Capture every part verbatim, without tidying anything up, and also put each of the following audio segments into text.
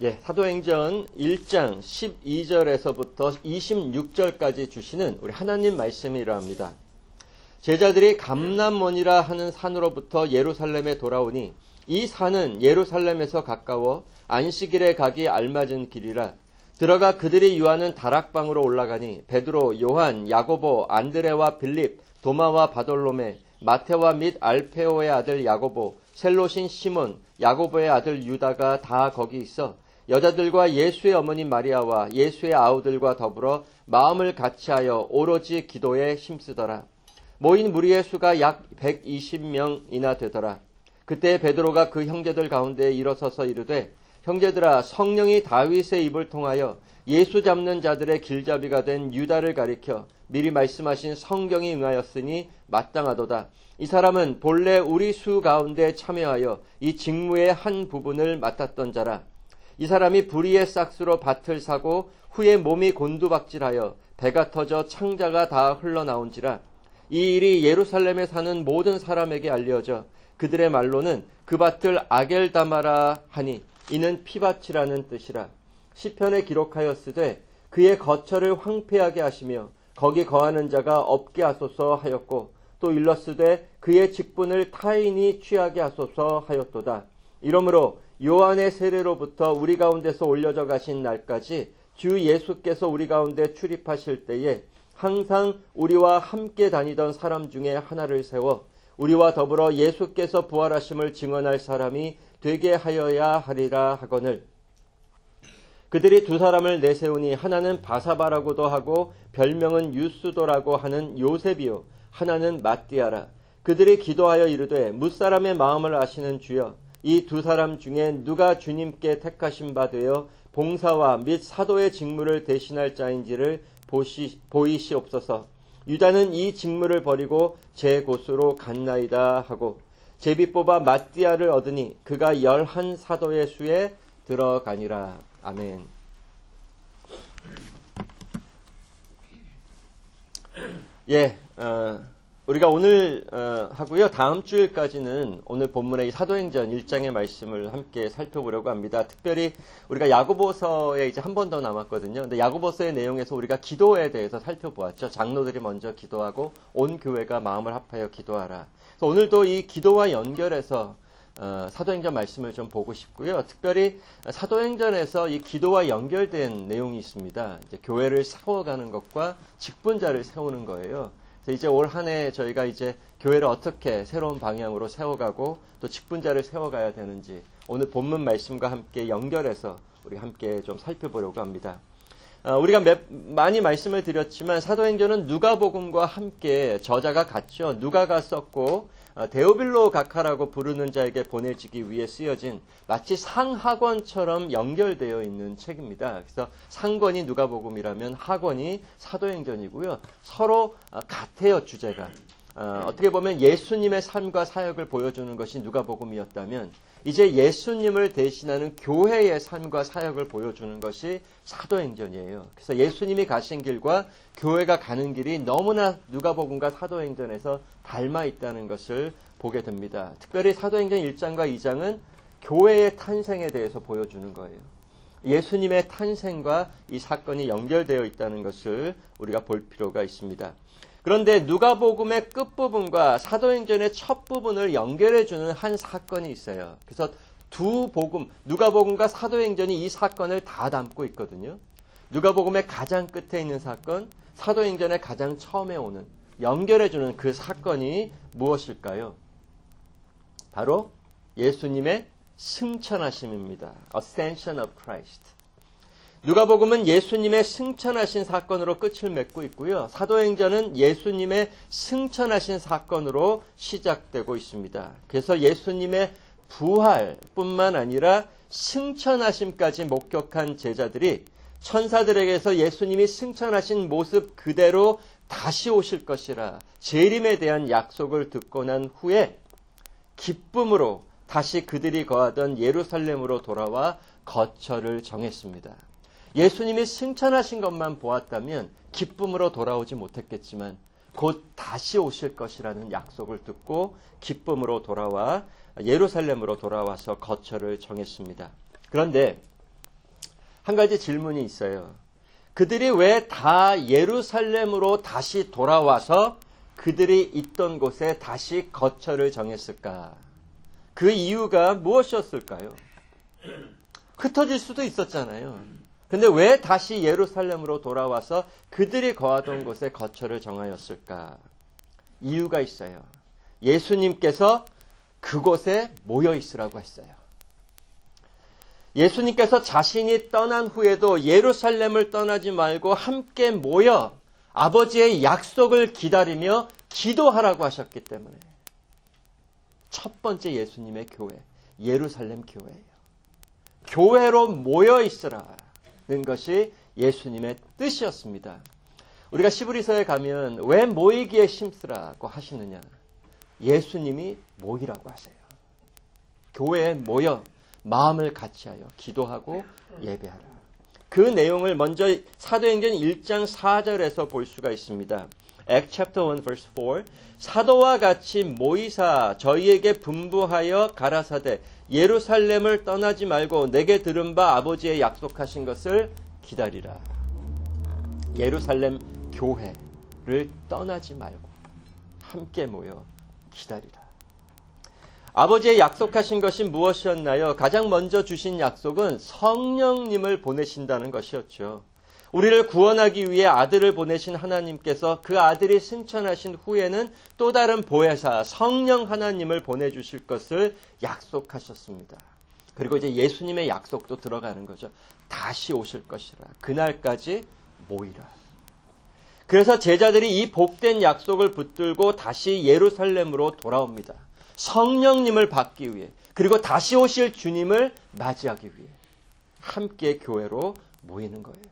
예, 사도행전 일 장 십이 절에서부터 이십육 절까지 주시는 우리 하나님 말씀이 이러합니다. 제자들이 감람원이라 하는 산으로부터 예루살렘에 돌아오니 이 산은 예루살렘에서 가까워 안식일에 가기 알맞은 길이라. 들어가 그들이 유하는 다락방으로 올라가니 베드로, 요한, 야고보, 안드레와 빌립, 도마와 바돌로메, 마테와 및 알페오의 아들 야고보, 셀롯인 시몬, 야고보의 아들 유다가 다 거기 있어 여자들과 예수의 어머니 마리아와 예수의 아우들과 더불어 마음을 같이하여 오로지 기도에 힘쓰더라. 모인 무리의 수가 약 백이십 명이나 되더라. 그때 베드로가 그 형제들 가운데 일어서서 이르되 형제들아, 성령이 다윗의 입을 통하여 예수 잡는 자들의 길잡이가 된 유다를 가리켜 미리 말씀하신 성경이 응하였으니 마땅하도다. 이 사람은 본래 우리 수 가운데 참여하여 이 직무의 한 부분을 맡았던 자라. 이 사람이 불의의 싹수로 밭을 사고 후에 몸이 곤두박질하여 배가 터져 창자가 다 흘러나온지라. 이 일이 예루살렘에 사는 모든 사람에게 알려져 그들의 말로는 그 밭을 아겔다마라 하니 이는 피밭이라는 뜻이라. 시편에 기록하였으되 그의 거처를 황폐하게 하시며 거기 거하는 자가 없게 하소서 하였고 또 일렀으되 그의 직분을 타인이 취하게 하소서 하였도다. 이러므로 요한의 세례로부터 우리 가운데서 올려져 가신 날까지 주 예수께서 우리 가운데 출입하실 때에 항상 우리와 함께 다니던 사람 중에 하나를 세워 우리와 더불어 예수께서 부활하심을 증언할 사람이 되게 하여야 하리라 하거늘. 그들이 두 사람을 내세우니 하나는 바사바라고도 하고 별명은 유스도라고 하는 요셉이요 하나는 마띠아라. 그들이 기도하여 이르되 뭇사람의 마음을 아시는 주여, 이 두 사람 중에 누가 주님께 택하신 바 되어 봉사와 및 사도의 직무를 대신할 자인지를 보시, 보이시옵소서. 유다는 이 직무를 버리고 제 곳으로 갔나이다 하고 제비 뽑아 마띠아를 얻으니 그가 열한 사도의 수에 들어가니라. 아멘. 예, 어, 우리가 오늘 어, 하고요. 다음 주일까지는 오늘 본문의 이 사도행전 일 장의 말씀을 함께 살펴보려고 합니다. 특별히 우리가 야고보서에 이제 한 번 더 남았거든요. 근데 야고보서의 내용에서 우리가 기도에 대해서 살펴보았죠. 장로들이 먼저 기도하고 온 교회가 마음을 합하여 기도하라. 그래서 오늘도 이 기도와 연결해서 어, 사도행전 말씀을 좀 보고 싶고요. 특별히 사도행전에서 이 기도와 연결된 내용이 있습니다. 이제 교회를 세워가는 것과 직분자를 세우는 거예요. 그래서 이제 올 한 해 저희가 이제 교회를 어떻게 새로운 방향으로 세워가고 또 직분자를 세워가야 되는지 오늘 본문 말씀과 함께 연결해서 우리 함께 좀 살펴보려고 합니다. 어, 우리가 몇, 많이 말씀을 드렸지만 사도행전은 누가복음과 함께 저자가 같죠. 누가가 썼고 어, 데오빌로 각하라고 부르는 자에게 보내지기 위해 쓰여진 마치 상하권처럼 연결되어 있는 책입니다. 그래서 상권이 누가복음이라면 하권이 사도행전이고요. 서로 어, 같아요, 주제가. 어, 어떻게 보면 예수님의 삶과 사역을 보여주는 것이 누가복음이었다면 이제 예수님을 대신하는 교회의 삶과 사역을 보여주는 것이 사도행전이에요. 그래서 예수님이 가신 길과 교회가 가는 길이 너무나 누가복음과 사도행전에서 닮아 있다는 것을 보게 됩니다. 특별히 사도행전 일 장과 이 장은 교회의 탄생에 대해서 보여주는 거예요. 예수님의 탄생과 이 사건이 연결되어 있다는 것을 우리가 볼 필요가 있습니다. 그런데 누가복음의 끝부분과 사도행전의 첫 부분을 연결해주는 한 사건이 있어요. 그래서 두 복음, 누가복음과 사도행전이 이 사건을 다 담고 있거든요. 누가복음의 가장 끝에 있는 사건, 사도행전의 가장 처음에 오는, 연결해주는 그 사건이 무엇일까요? 바로 예수님의 승천하심입니다. Ascension of Christ. 누가복음은 예수님의 승천하신 사건으로 끝을 맺고 있고요. 사도행전은 예수님의 승천하신 사건으로 시작되고 있습니다. 그래서 예수님의 부활뿐만 아니라 승천하심까지 목격한 제자들이 천사들에게서 예수님이 승천하신 모습 그대로 다시 오실 것이라 재림에 대한 약속을 듣고 난 후에 기쁨으로 다시 그들이 거하던 예루살렘으로 돌아와 거처를 정했습니다. 예수님이 승천하신 것만 보았다면 기쁨으로 돌아오지 못했겠지만 곧 다시 오실 것이라는 약속을 듣고 기쁨으로 돌아와 예루살렘으로 돌아와서 거처를 정했습니다. 그런데 한 가지 질문이 있어요. 그들이 왜 다 예루살렘으로 다시 돌아와서 그들이 있던 곳에 다시 거처를 정했을까? 그 이유가 무엇이었을까요? 흩어질 수도 있었잖아요. 근데 왜 다시 예루살렘으로 돌아와서 그들이 거하던 곳에 거처를 정하였을까? 이유가 있어요. 예수님께서 그곳에 모여 있으라고 했어요. 예수님께서 자신이 떠난 후에도 예루살렘을 떠나지 말고 함께 모여 아버지의 약속을 기다리며 기도하라고 하셨기 때문에 첫 번째 예수님의 교회, 예루살렘 교회예요. 교회로 모여 있으라는 것이 예수님의 뜻이었습니다. 우리가 시브리서에 가면 왜 모이기에 심쓰라고 하시느냐? 예수님이 모이라고 하세요. 교회에 모여 마음을 같이하여 기도하고 예배하라. 그 내용을 먼저 사도행전 일 장 사 절에서 볼 수가 있습니다. Acts chapter one verse four. 사도와 같이 모이사 저희에게 분부하여 가라사대 예루살렘을 떠나지 말고 내게 들은 바 아버지의 약속하신 것을 기다리라. 예루살렘 교회를 떠나지 말고 함께 모여 기다리라. 아버지의 약속하신 것이 무엇이었나요? 가장 먼저 주신 약속은 성령님을 보내신다는 것이었죠. 우리를 구원하기 위해 아들을 보내신 하나님께서 그 아들이 승천하신 후에는 또 다른 보혜사 성령 하나님을 보내주실 것을 약속하셨습니다. 그리고 이제 예수님의 약속도 들어가는 거죠. 다시 오실 것이라. 그날까지 모이라. 그래서 제자들이 이 복된 약속을 붙들고 다시 예루살렘으로 돌아옵니다. 성령님을 받기 위해, 그리고 다시 오실 주님을 맞이하기 위해 함께 교회로 모이는 거예요.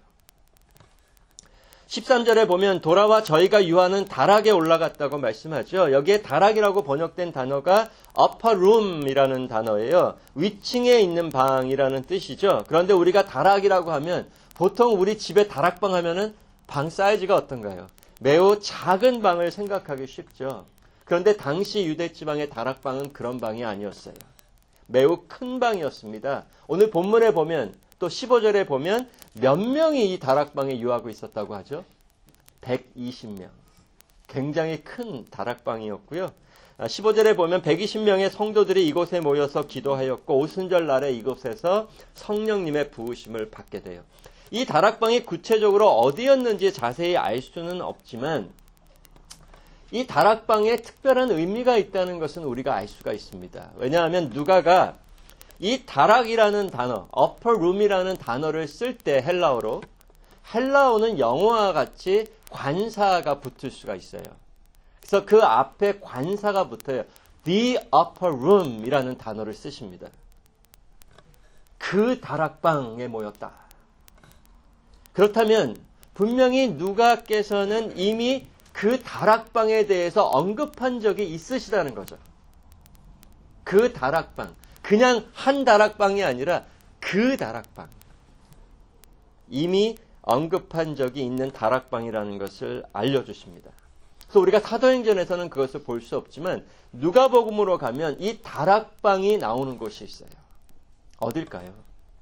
십삼 절에 보면 돌아와 저희가 유하는 다락에 올라갔다고 말씀하죠. 여기에 다락이라고 번역된 단어가 upper room이라는 단어예요. 위층에 있는 방이라는 뜻이죠. 그런데 우리가 다락이라고 하면 보통 우리 집에 다락방 하면은 방 사이즈가 어떤가요? 매우 작은 방을 생각하기 쉽죠. 그런데 당시 유대지방의 다락방은 그런 방이 아니었어요. 매우 큰 방이었습니다. 오늘 본문에 보면 또 십오 절에 보면 몇 명이 이 다락방에 유하고 있었다고 하죠? 백이십 명. 굉장히 큰 다락방이었고요. 십오 절에 보면 백이십 명의 성도들이 이곳에 모여서 기도하였고 오순절 날에 이곳에서 성령님의 부으심을 받게 돼요. 이 다락방이 구체적으로 어디였는지 자세히 알 수는 없지만 이 다락방에 특별한 의미가 있다는 것은 우리가 알 수가 있습니다. 왜냐하면 누가가 이 다락이라는 단어, upper room이라는 단어를 쓸 때 헬라어로, 헬라어는 영어와 같이 관사가 붙을 수가 있어요. 그래서 그 앞에 관사가 붙어요. The upper room이라는 단어를 쓰십니다. 그 다락방에 모였다. 그렇다면 분명히 누가께서는 이미 그 다락방에 대해서 언급한 적이 있으시다는 거죠. 그 다락방. 그냥 한 다락방이 아니라 그 다락방. 이미 언급한 적이 있는 다락방이라는 것을 알려주십니다. 그래서 우리가 사도행전에서는 그것을 볼 수 없지만 누가복음으로 가면 이 다락방이 나오는 곳이 있어요. 어딜까요?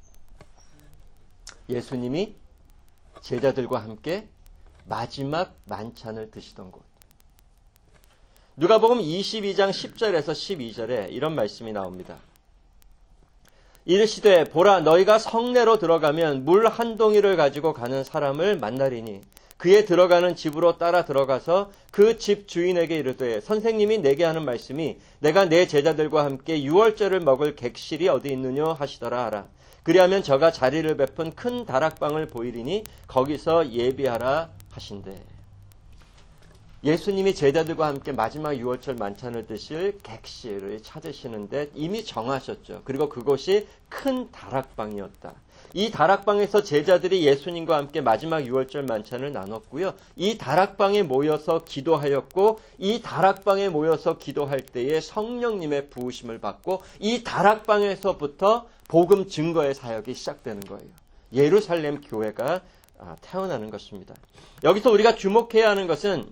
예수님이 제자들과 함께 마지막 만찬을 드시던 곳. 누가복음 이십이 장 십 절에서 십이 절에 이런 말씀이 나옵니다. 이르시되 보라 너희가 성내로 들어가면 물 한 동이를 가지고 가는 사람을 만나리니 그의 들어가는 집으로 따라 들어가서 그 집 주인에게 이르되 선생님이 내게 하는 말씀이 내가 내 제자들과 함께 유월절을 먹을 객실이 어디 있느냐 하시더라 하라. 그리하면 저가 자리를 베푼 큰 다락방을 보이리니 거기서 예비하라 하신대. 예수님이 제자들과 함께 마지막 유월절 만찬을 드실 객실을 찾으시는데 이미 정하셨죠. 그리고 그곳이 큰 다락방이었다. 이 다락방에서 제자들이 예수님과 함께 마지막 유월절 만찬을 나눴고요. 이 다락방에 모여서 기도하였고 이 다락방에 모여서 기도할 때에 성령님의 부으심을 받고 이 다락방에서부터 복음 증거의 사역이 시작되는 거예요. 예루살렘 교회가 태어나는 것입니다. 여기서 우리가 주목해야 하는 것은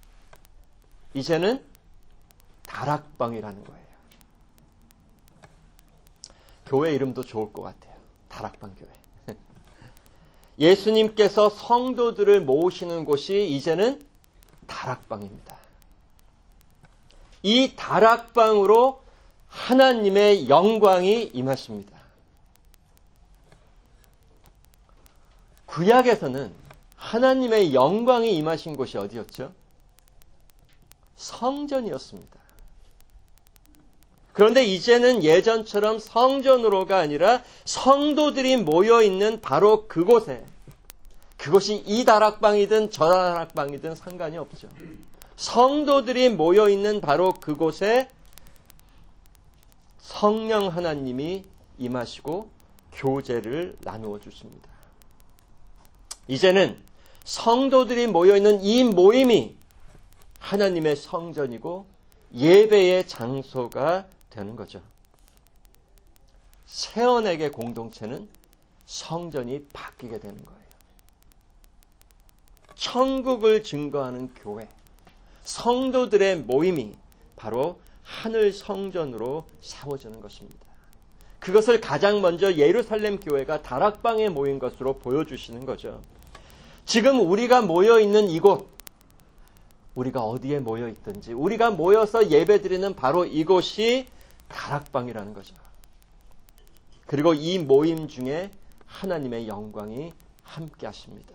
이제는 다락방이라는 거예요. 교회 이름도 좋을 것 같아요. 다락방 교회. 예수님께서 성도들을 모으시는 곳이 이제는 다락방입니다. 이 다락방으로 하나님의 영광이 임하십니다. 구약에서는 하나님의 영광이 임하신 곳이 어디였죠? 성전이었습니다. 그런데 이제는 예전처럼 성전으로가 아니라 성도들이 모여있는 바로 그곳에, 그것이 이 다락방이든 저 다락방이든 상관이 없죠. 성도들이 모여있는 바로 그곳에 성령 하나님이 임하시고 교제를 나누어 주십니다. 이제는 성도들이 모여있는 이 모임이 하나님의 성전이고 예배의 장소가 되는 거죠. 세언에게 공동체는 성전이 바뀌게 되는 거예요. 천국을 증거하는 교회, 성도들의 모임이 바로 하늘 성전으로 세워지는 것입니다. 그것을 가장 먼저 예루살렘 교회가 다락방에 모인 것으로 보여주시는 거죠. 지금 우리가 모여있는 이곳, 우리가 어디에 모여있든지 우리가 모여서 예배드리는 바로 이곳이 다락방이라는 거죠. 그리고 이 모임 중에 하나님의 영광이 함께 하십니다.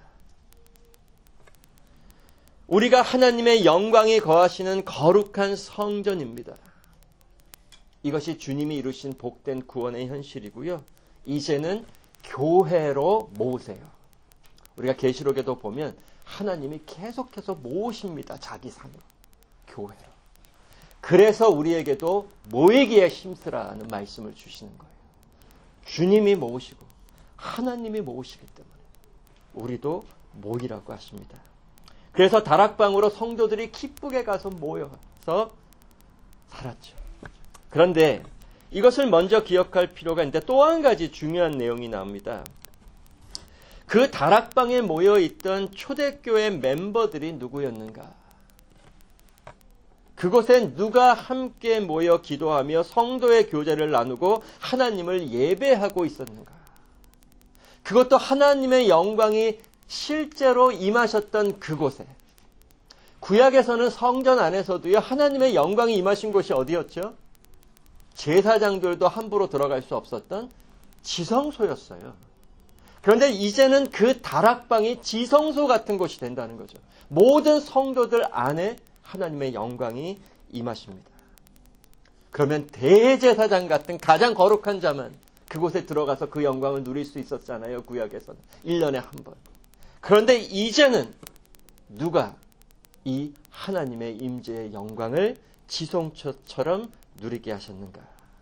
우리가 하나님의 영광이 거하시는 거룩한 성전입니다. 이것이 주님이 이루신 복된 구원의 현실이고요. 이제는 교회로 모으세요. 우리가 계시록에도 보면 하나님이 계속해서 모으십니다. 자기 상으로, 교회로. 그래서 우리에게도 모이기에 힘쓰라는 말씀을 주시는 거예요. 주님이 모으시고 하나님이 모으시기 때문에 우리도 모이라고 하십니다. 그래서 다락방으로 성도들이 기쁘게 가서 모여서 살았죠. 그런데 이것을 먼저 기억할 필요가 있는데 또 한 가지 중요한 내용이 나옵니다. 그 다락방에 모여있던 초대교회 멤버들이 누구였는가? 그곳에 누가 함께 모여 기도하며 성도의 교제를 나누고 하나님을 예배하고 있었는가? 그것도 하나님의 영광이 실제로 임하셨던 그곳에. 구약에서는 성전 안에서도요, 하나님의 영광이 임하신 곳이 어디였죠? 제사장들도 함부로 들어갈 수 없었던 지성소였어요. 그런데 이제는 그 다락방이 지성소 같은 곳이 된다는 거죠. 모든 성도들 안에 하나님의 영광이 임하십니다. 그러면 대제사장 같은 가장 거룩한 자만 그곳에 들어가서 그 영광을 누릴 수 있었잖아요. 구약에서는. 일 년에 한 번. 그런데 이제는 누가 이 하나님의 임재의 영광을 지성소처럼 누리게 하셨는가?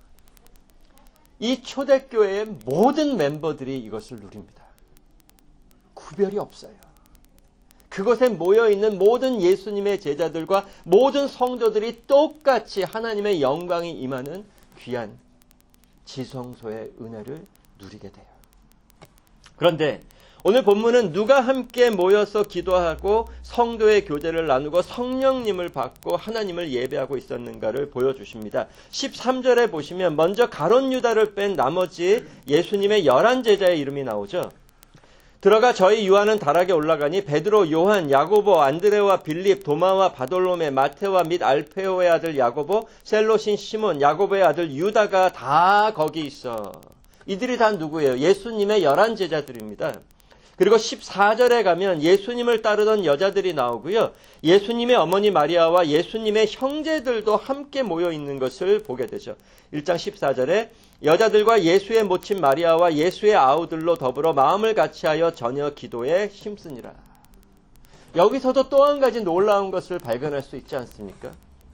이 초대교회의 모든 멤버들이 이것을 누립니다. 구별이 없어요. 그곳에 모여있는 모든 예수님의 제자들과 모든 성도들이 똑같이 하나님의 영광이 임하는 귀한 지성소의 은혜를 누리게 돼요. 그런데 오늘 본문은 누가 함께 모여서 기도하고 성도의 교제를 나누고 성령님을 받고 하나님을 예배하고 있었는가를 보여주십니다. 십삼 절에 보시면 먼저 가룟 유다를 뺀 나머지 예수님의 열한 제자의 이름이 나오죠. 들어가 저희 유하는 다락에 올라가니 베드로, 요한, 야고보, 안드레와 빌립, 도마와 바돌로메, 마테와 및 알페오의 아들 야고보, 셀롯인 시몬, 야고보의 아들 유다가 다 거기 있어. 이들이 다 누구예요? 예수님의 열한 제자들입니다. 그리고 십사 절에 가면 예수님을 따르던 여자들이 나오고요. 예수님의 어머니 마리아와 예수님의 형제들도 함께 모여 있는 것을 보게 되죠. 일 장 십사 절에 여자들과 예수의 모친 마리아와 예수의 아우들로 더불어 마음을 같이하여 저녁 기도에 힘쓰니라. 여기서도 또 한 가지 놀라운 것을 발견할 수 있지 않습니까?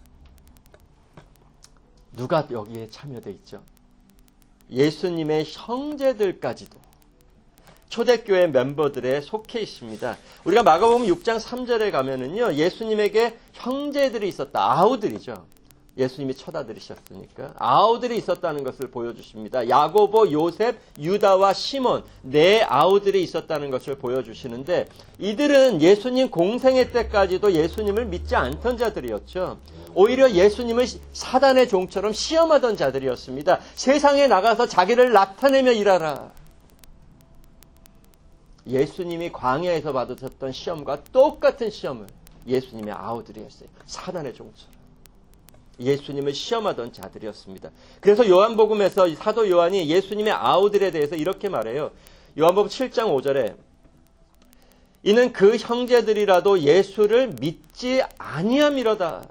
누가 여기에 참여되어 있죠? 예수님의 형제들까지도 초대교회 멤버들에 속해 있습니다. 우리가 마가복음 육 장 삼 절에 가면은요, 예수님에게 형제들이 있었다. 아우들이죠. 예수님이 처다들이셨으니까. 아우들이 있었다는 것을 보여주십니다. 야고보, 요셉, 유다와 시몬, 네 아우들이 있었다는 것을 보여주시는데, 이들은 예수님 공생애 때까지도 예수님을 믿지 않던 자들이었죠. 오히려 예수님을 사단의 종처럼 시험하던 자들이었습니다. 세상에 나가서 자기를 나타내며 일하라. 예수님이 광야에서 받으셨던 시험과 똑같은 시험을 예수님의 아우들이 했어요. 사단의 종처럼. 예수님을 시험하던 자들이었습니다. 그래서 요한복음에서 사도 요한이 예수님의 아우들에 대해서 이렇게 말해요. 요한복음 칠 장 오 절에 이는 그 형제들이라도 예수를 믿지 아니함이로다.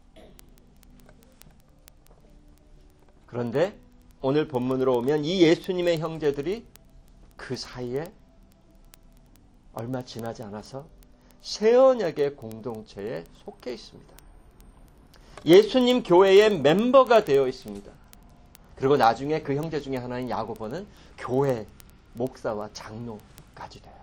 그런데 오늘 본문으로 오면 이 예수님의 형제들이 그 사이에 얼마 지나지 않아서 새 언약의 공동체에 속해 있습니다. 예수님 교회의 멤버가 되어 있습니다. 그리고 나중에 그 형제 중에 하나인 야고보는 교회 목사와 장로까지 돼요.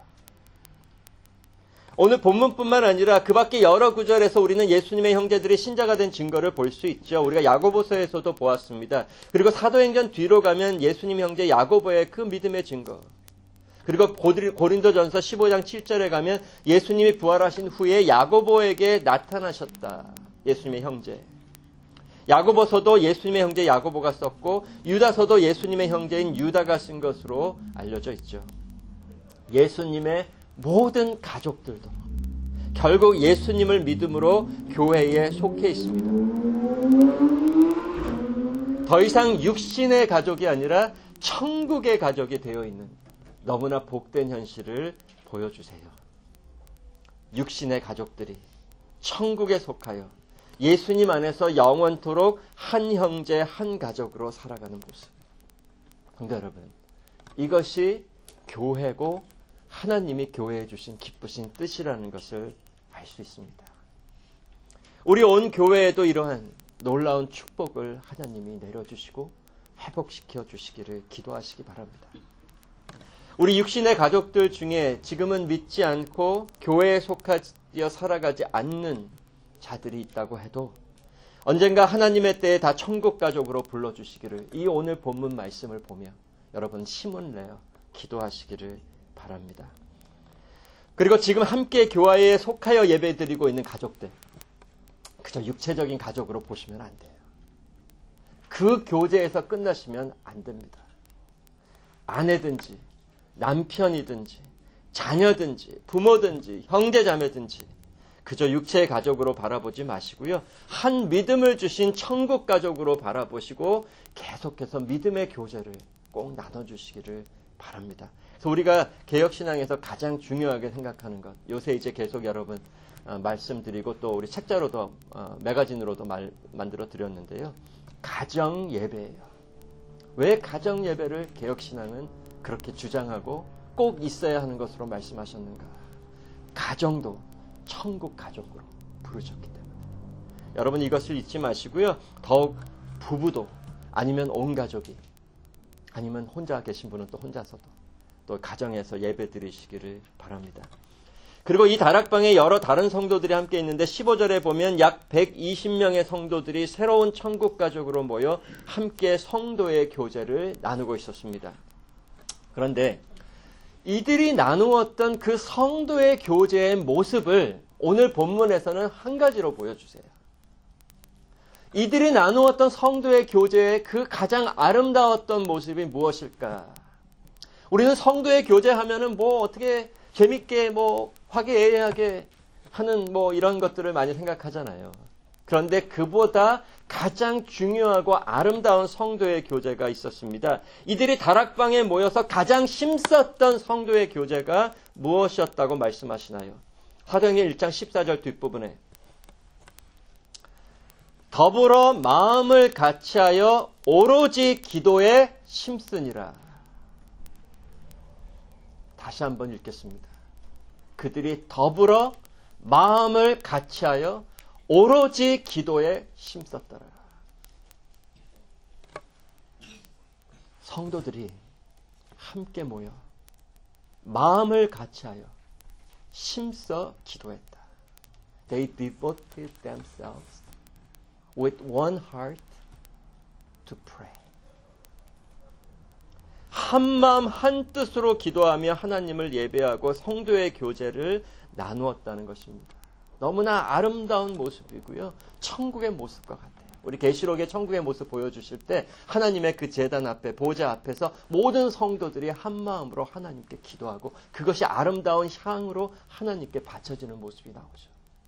오늘 본문뿐만 아니라 그 밖에 여러 구절에서 우리는 예수님의 형제들이 신자가 된 증거를 볼 수 있죠. 우리가 야고보서에서도 보았습니다. 그리고 사도행전 뒤로 가면 예수님 형제 야고보의 그 믿음의 증거. 그리고 고린도전서 십오 장 칠 절에 가면 예수님이 부활하신 후에 야고보에게 나타나셨다. 예수님의 형제. 야고보서도 예수님의 형제 야고보가 썼고 유다서도 예수님의 형제인 유다가 쓴 것으로 알려져 있죠. 예수님의 모든 가족들도 결국 예수님을 믿음으로 교회에 속해 있습니다. 더 이상 육신의 가족이 아니라 천국의 가족이 되어 있는 너무나 복된 현실을 보여주세요. 육신의 가족들이 천국에 속하여 예수님 안에서 영원토록 한 형제 한 가족으로 살아가는 모습. 성도 여러분, 이것이 교회고 하나님이 교회에 주신 기쁘신 뜻이라는 것을 알 수 있습니다. 우리 온 교회에도 이러한 놀라운 축복을 하나님이 내려주시고 회복시켜 주시기를 기도하시기 바랍니다. 우리 육신의 가족들 중에 지금은 믿지 않고 교회에 속하여 살아가지 않는 자들이 있다고 해도 언젠가 하나님의 때에 다 천국 가족으로 불러주시기를 이 오늘 본문 말씀을 보며 여러분 힘을 내어 기도하시기를 바랍니다. 그리고 지금 함께 교회에 속하여 예배드리고 있는 가족들, 그저 육체적인 가족으로 보시면 안 돼요. 그 교제에서 끝나시면 안 됩니다. 아내든지 남편이든지 자녀든지 부모든지 형제자매든지 그저 육체의 가족으로 바라보지 마시고요. 한 믿음을 주신 천국 가족으로 바라보시고 계속해서 믿음의 교제를 꼭 나눠주시기를 바랍니다. 그래서 우리가 개혁신앙에서 가장 중요하게 생각하는 것, 요새 이제 계속 여러분 어, 말씀드리고 또 우리 책자로도 어, 매거진으로도 말, 만들어 드렸는데요. 가정 예배예요. 왜 가정 예배를 개혁신앙은 그렇게 주장하고 꼭 있어야 하는 것으로 말씀하셨는가? 가정도 천국 가족으로 부르셨기 때문에. 여러분 이것을 잊지 마시고요. 더욱 부부도 아니면 온 가족이 아니면 혼자 계신 분은 또 혼자서도 또 가정에서 예배 드리시기를 바랍니다. 그리고 이 다락방에 여러 다른 성도들이 함께 있는데 십오 절에 보면 약 백이십 명의 성도들이 새로운 천국 가족으로 모여 함께 성도의 교제를 나누고 있었습니다. 그런데 이들이 나누었던 그 성도의 교제의 모습을 오늘 본문에서는 한 가지로 보여주세요. 이들이 나누었던 성도의 교제의 그 가장 아름다웠던 모습이 무엇일까? 우리는 성도의 교제하면은 뭐 어떻게 재밌게 뭐 화기애애하게 하는 뭐 이런 것들을 많이 생각하잖아요. 그런데 그보다 가장 중요하고 아름다운 성도의 교제가 있었습니다. 이들이 다락방에 모여서 가장 힘썼던 성도의 교제가 무엇이었다고 말씀하시나요? 사도행전 일 장 십사 절 뒷부분에 더불어 마음을 같이하여 오로지 기도에 힘쓰니라. 다시 한번 읽겠습니다. 그들이 더불어 마음을 같이하여 오로지 기도에 힘썼더라. 성도들이 함께 모여 마음을 같이하여 힘써 기도했다. They devoted themselves with one heart to pray. 한 마음 한 뜻으로 기도하며 하나님을 예배하고 성도의 교제를 나누었다는 것입니다. 너무나 아름다운 모습이고요. 천국의 모습과 같아요. 우리 계시록의 천국의 모습 보여주실 때 하나님의 그 제단 앞에 보좌 앞에서 모든 성도들이 한 마음으로 하나님께 기도하고 그것이 아름다운 향으로 하나님께 바쳐지는 모습이 나오죠.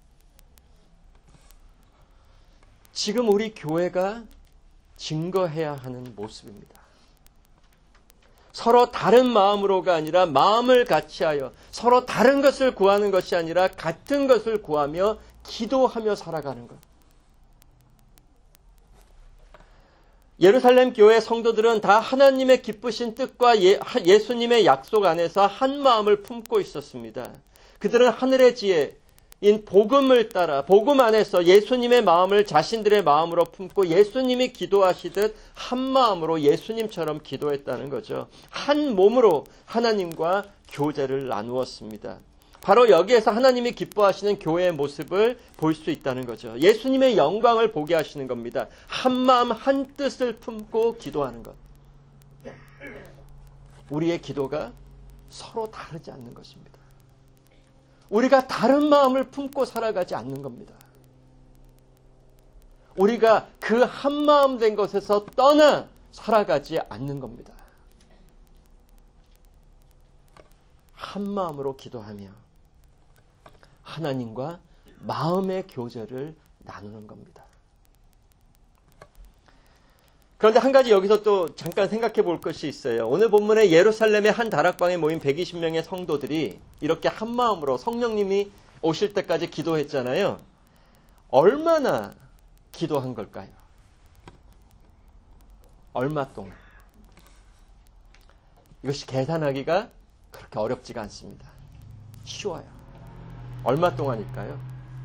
지금 우리 교회가 증거해야 하는 모습입니다. 서로 다른 마음으로가 아니라 마음을 같이하여 서로 다른 것을 구하는 것이 아니라 같은 것을 구하며 기도하며 살아가는 것. 예루살렘 교회 성도들은 다 하나님의 기쁘신 뜻과 예, 예수님의 약속 안에서 한 마음을 품고 있었습니다. 그들은 하늘의 지혜인 복음을 따라 복음 안에서 예수님의 마음을 자신들의 마음으로 품고 예수님이 기도하시듯 한 마음으로 예수님처럼 기도했다는 거죠. 한 몸으로 하나님과 교제를 나누었습니다. 바로 여기에서 하나님이 기뻐하시는 교회의 모습을 볼 수 있다는 거죠. 예수님의 영광을 보게 하시는 겁니다. 한 마음 한 뜻을 품고 기도하는 것. 우리의 기도가 서로 다르지 않는 것입니다. 우리가 다른 마음을 품고 살아가지 않는 겁니다. 우리가 그 한 마음 된 것에서 떠나 살아가지 않는 겁니다. 한 마음으로 기도하며 하나님과 마음의 교제를 나누는 겁니다. 그런데 한 가지 여기서 또 잠깐 생각해 볼 것이 있어요. 오늘 본문에 예루살렘의 한 다락방에 모인 백이십 명의 성도들이 이렇게 한 마음으로 성령님이 오실 때까지 기도했잖아요. 얼마나 기도한 걸까요? 얼마 동안? 이것이 계산하기가 그렇게 어렵지가 않습니다. 쉬워요. 얼마 동안일까요?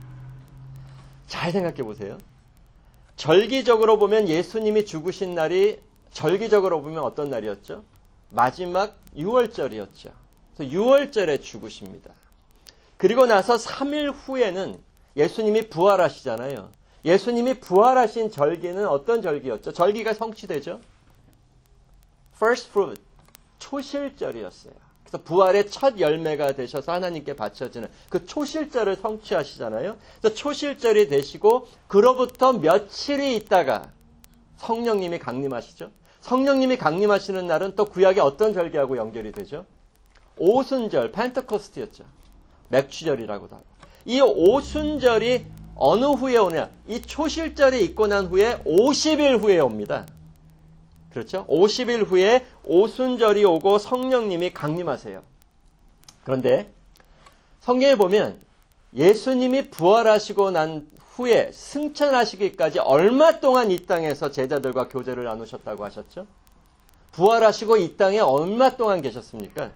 잘 생각해 보세요. 절기적으로 보면 예수님이 죽으신 날이 절기적으로 보면 어떤 날이었죠? 마지막 유월절이었죠. 그래서 유월절에 죽으십니다. 그리고 나서 삼 일 후에는 예수님이 부활하시잖아요. 예수님이 부활하신 절기는 어떤 절기였죠? 절기가 성취되죠? First fruit, 초실절이었어요. 그래서 부활의 첫 열매가 되셔서 하나님께 바쳐지는 그 초실절을 성취하시잖아요. 그래서 초실절이 되시고 그로부터 며칠이 있다가 성령님이 강림하시죠. 성령님이 강림하시는 날은 또 구약의 어떤 절기하고 연결이 되죠? 오순절, 펜테코스트였죠. 맥추절이라고도 하고. 이 오순절이 어느 후에 오냐? 이 초실절이 있고 난 후에 오십 일 후에 옵니다. 그렇죠? 오십 일 후에 오순절이 오고 성령님이 강림하세요. 그런데 성경에 보면 예수님이 부활하시고 난 후에 승천하시기까지 얼마 동안 이 땅에서 제자들과 교제를 나누셨다고 하셨죠? 부활하시고 이 땅에 얼마 동안 계셨습니까?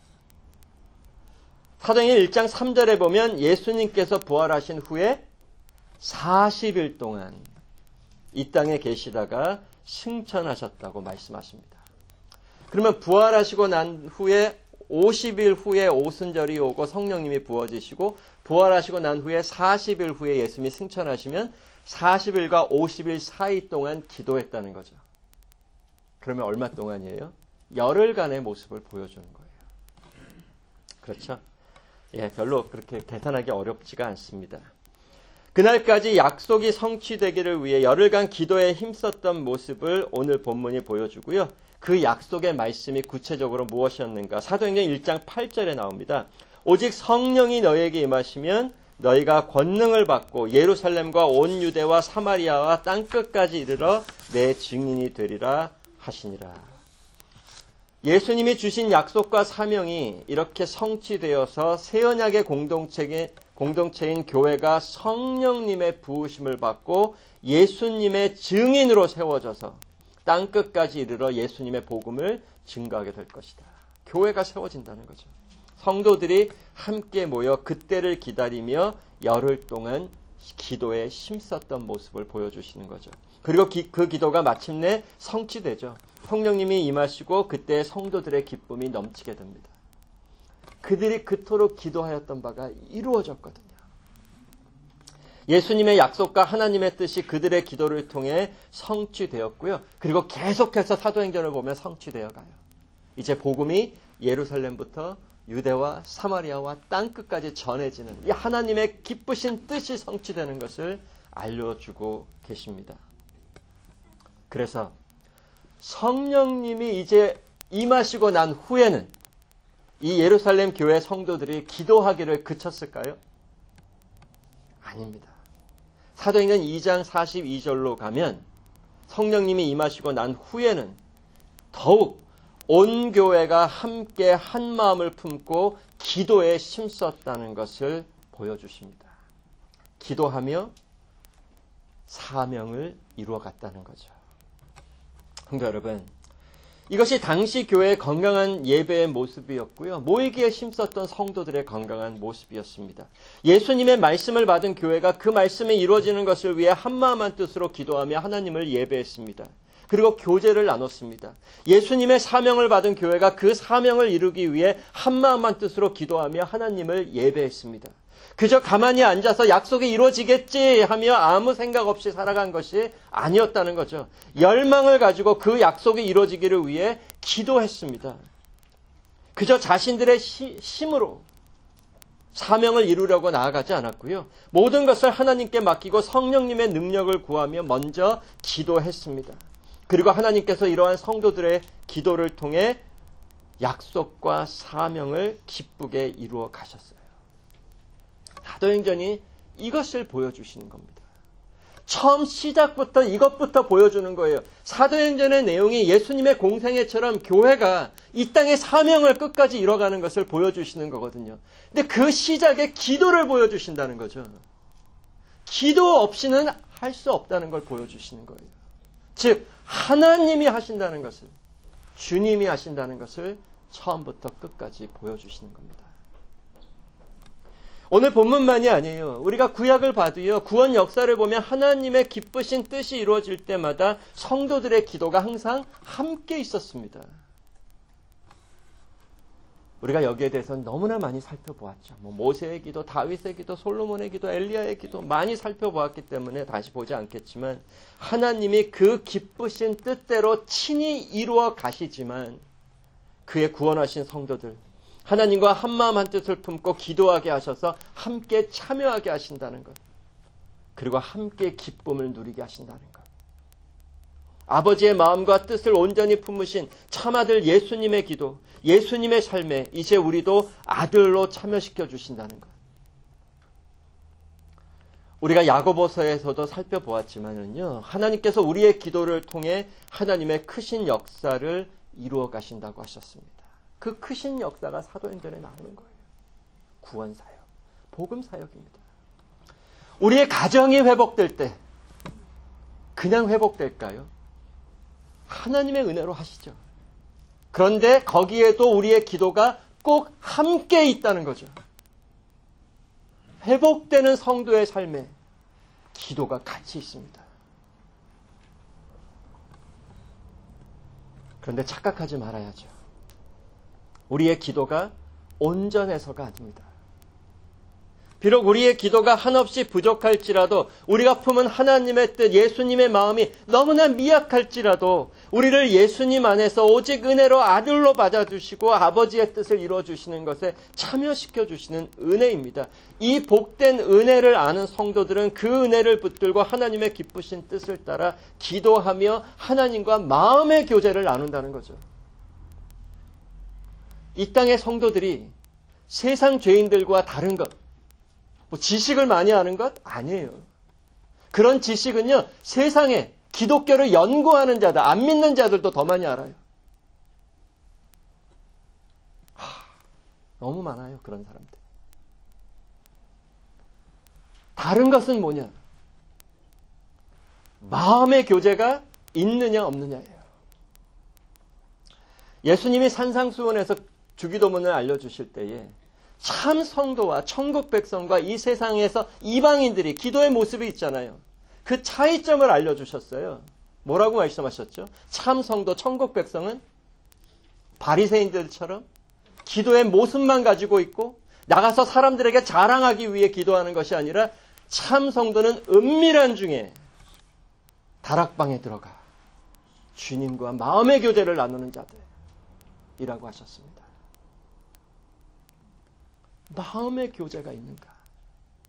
사도행전 일 장 삼 절에 보면 예수님께서 부활하신 후에 사십 일 동안 이 땅에 계시다가 승천하셨다고 말씀하십니다. 그러면 부활하시고 난 후에 오십 일 후에 오순절이 오고 성령님이 부어지시고 부활하시고 난 후에 사십 일 후에 예수님이 승천하시면 사십 일과 오십 일 사이 동안 기도했다는 거죠. 그러면 얼마 동안이에요? 열흘간의 모습을 보여주는 거예요. 그렇죠? 예, 별로 그렇게 계산하기 어렵지가 않습니다. 그날까지 약속이 성취되기를 위해 열흘간 기도에 힘썼던 모습을 오늘 본문이 보여주고요. 그 약속의 말씀이 구체적으로 무엇이었는가? 사도행전 일 장 팔 절에 나옵니다. 오직 성령이 너희에게 임하시면 너희가 권능을 받고 예루살렘과 온 유대와 사마리아와 땅끝까지 이르러 내 증인이 되리라 하시니라. 예수님이 주신 약속과 사명이 이렇게 성취되어서 새 언약의 공동체에 공동체인 교회가 성령님의 부으심을 받고 예수님의 증인으로 세워져서 땅끝까지 이르러 예수님의 복음을 증거하게 될 것이다. 교회가 세워진다는 거죠. 성도들이 함께 모여 그때를 기다리며 열흘 동안 기도에 힘썼던 모습을 보여주시는 거죠. 그리고 기, 그 기도가 마침내 성취되죠. 성령님이 임하시고 그때 성도들의 기쁨이 넘치게 됩니다. 그들이 그토록 기도하였던 바가 이루어졌거든요. 예수님의 약속과 하나님의 뜻이 그들의 기도를 통해 성취되었고요. 그리고 계속해서 사도행전을 보면 성취되어 가요. 이제 복음이 예루살렘부터 유대와 사마리아와 땅끝까지 전해지는 이 하나님의 기쁘신 뜻이 성취되는 것을 알려주고 계십니다. 그래서 성령님이 이제 임하시고 난 후에는 이 예루살렘 교회 성도들이 기도하기를 그쳤을까요? 아닙니다. 사도행전 이 장 사십이 절로 가면 성령님이 임하시고 난 후에는 더욱 온 교회가 함께 한 마음을 품고 기도에 힘썼다는 것을 보여주십니다. 기도하며 사명을 이루어갔다는 거죠. 성도 여러분, 이것이 당시 교회의 건강한 예배의 모습이었고요. 모이기에 힘썼던 성도들의 건강한 모습이었습니다. 예수님의 말씀을 받은 교회가 그 말씀이 이루어지는 것을 위해 한마음 한뜻으로 기도하며 하나님을 예배했습니다. 그리고 교제를 나눴습니다. 예수님의 사명을 받은 교회가 그 사명을 이루기 위해 한마음 한뜻으로 기도하며 하나님을 예배했습니다. 그저 가만히 앉아서 약속이 이루어지겠지 하며 아무 생각 없이 살아간 것이 아니었다는 거죠. 열망을 가지고 그 약속이 이루어지기를 위해 기도했습니다. 그저 자신들의 시, 힘으로 사명을 이루려고 나아가지 않았고요. 모든 것을 하나님께 맡기고 성령님의 능력을 구하며 먼저 기도했습니다. 그리고 하나님께서 이러한 성도들의 기도를 통해 약속과 사명을 기쁘게 이루어 가셨어요. 사도행전이 이것을 보여주시는 겁니다. 처음 시작부터 이것부터 보여주는 거예요. 사도행전의 내용이 예수님의 공생애처럼 교회가 이 땅의 사명을 끝까지 이뤄가는 것을 보여주시는 거거든요. 근데 그 시작에 기도를 보여주신다는 거죠. 기도 없이는 할 수 없다는 걸 보여주시는 거예요. 즉 하나님이 하신다는 것을, 주님이 하신다는 것을 처음부터 끝까지 보여주시는 겁니다. 오늘 본문만이 아니에요. 우리가 구약을 봐도요, 구원 역사를 보면 하나님의 기쁘신 뜻이 이루어질 때마다 성도들의 기도가 항상 함께 있었습니다. 우리가 여기에 대해서는 너무나 많이 살펴보았죠. 뭐 모세의 기도, 다윗의 기도, 솔로몬의 기도, 엘리야의 기도 많이 살펴보았기 때문에 다시 보지 않겠지만 하나님이 그 기쁘신 뜻대로 친히 이루어 가시지만 그의 구원하신 성도들, 하나님과 한마음 한뜻을 품고 기도하게 하셔서 함께 참여하게 하신다는 것. 그리고 함께 기쁨을 누리게 하신다는 것. 아버지의 마음과 뜻을 온전히 품으신 참아들 예수님의 기도, 예수님의 삶에 이제 우리도 아들로 참여시켜 주신다는 것. 우리가 야고보서에서도 살펴보았지만은요, 하나님께서 우리의 기도를 통해 하나님의 크신 역사를 이루어 가신다고 하셨습니다. 그 크신 역사가 사도행전에 나오는 거예요. 구원사역, 복음사역입니다. 우리의 가정이 회복될 때 그냥 회복될까요? 하나님의 은혜로 하시죠. 그런데 거기에도 우리의 기도가 꼭 함께 있다는 거죠. 회복되는 성도의 삶에 기도가 같이 있습니다. 그런데 착각하지 말아야죠. 우리의 기도가 온전해서가 아닙니다. 비록 우리의 기도가 한없이 부족할지라도, 우리가 품은 하나님의 뜻, 예수님의 마음이 너무나 미약할지라도 우리를 예수님 안에서 오직 은혜로 아들로 받아주시고 아버지의 뜻을 이루어주시는 것에 참여시켜주시는 은혜입니다. 이 복된 은혜를 아는 성도들은 그 은혜를 붙들고 하나님의 기쁘신 뜻을 따라 기도하며 하나님과 마음의 교제를 나눈다는 거죠. 이 땅의 성도들이 세상 죄인들과 다른 것, 뭐 지식을 많이 아는 것? 아니에요. 그런 지식은요, 세상에 기독교를 연구하는 자들, 안 믿는 자들도 더 많이 알아요. 하, 너무 많아요, 그런 사람들. 다른 것은 뭐냐? 마음의 교제가 있느냐 없느냐예요. 예수님이 산상수훈에서 주기도문을 알려주실 때에 참 성도와 천국 백성과 이 세상에서 이방인들이 기도의 모습이 있잖아요. 그 차이점을 알려주셨어요. 뭐라고 말씀하셨죠? 참 성도, 천국 백성은 바리새인들처럼 기도의 모습만 가지고 있고 나가서 사람들에게 자랑하기 위해 기도하는 것이 아니라 참 성도는 은밀한 중에 다락방에 들어가 주님과 마음의 교제를 나누는 자들이라고 하셨습니다. 마음의 교제가 있는가?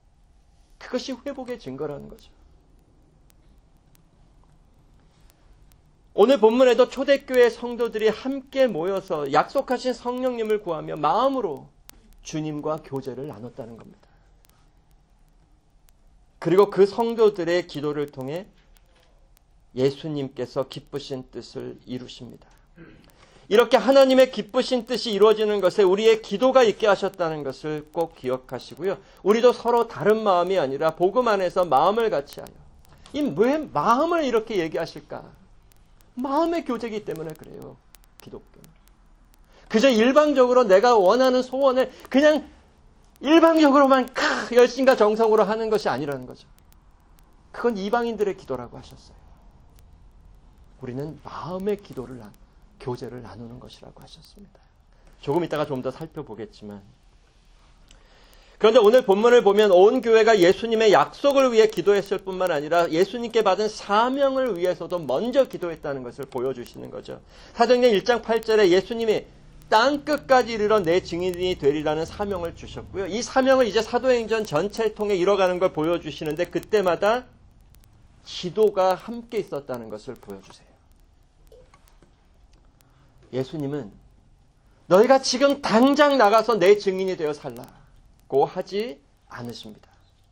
그것이 회복의 증거라는 거죠. 오늘 본문에도 초대교회 성도들이 함께 모여서 약속하신 성령님을 구하며 마음으로 주님과 교제를 나눴다는 겁니다. 그리고 그 성도들의 기도를 통해 예수님께서 기쁘신 뜻을 이루십니다. 이렇게 하나님의 기쁘신 뜻이 이루어지는 것에 우리의 기도가 있게 하셨다는 것을 꼭 기억하시고요. 우리도 서로 다른 마음이 아니라 복음 안에서 마음을 같이 하여. 이 왜 마음을 이렇게 얘기하실까? 마음의 교제이기 때문에 그래요. 기독교는. 그저 일방적으로 내가 원하는 소원을 그냥 일방적으로만 캬, 열심과 정성으로 하는 것이 아니라는 거죠. 그건 이방인들의 기도라고 하셨어요. 우리는 마음의 기도를 나, 교제를 나누는 것이라고 하셨습니다. 조금 이따가 좀 더 살펴보겠지만, 그런데 오늘 본문을 보면 온 교회가 예수님의 약속을 위해 기도했을 뿐만 아니라 예수님께 받은 사명을 위해서도 먼저 기도했다는 것을 보여주시는 거죠. 사도행전 일 장 팔 절에 예수님이 땅끝까지 이르러 내 증인이 되리라는 사명을 주셨고요. 이 사명을 이제 사도행전 전체를 통해 이뤄가는 걸 보여주시는데 그때마다 기도가 함께 있었다는 것을 보여주세요. 예수님은 너희가 지금 당장 나가서 내 증인이 되어 살라고 하지 않으십니다.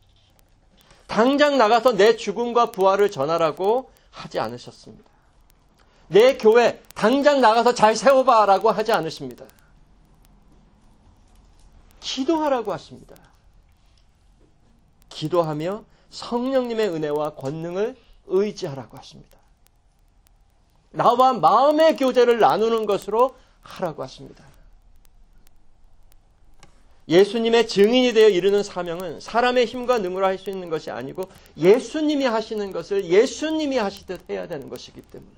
당장 나가서 내 죽음과 부활을 전하라고 하지 않으셨습니다. 내 교회 당장 나가서 잘 세워봐라고 하지 않으십니다. 기도하라고 하십니다. 기도하며 성령님의 은혜와 권능을 의지하라고 하십니다. 나와 마음의 교제를 나누는 것으로 하라고 하십니다. 예수님의 증인이 되어 이루는 사명은 사람의 힘과 능으로 할 수 있는 것이 아니고 예수님이 하시는 것을 예수님이 하시듯 해야 되는 것이기 때문에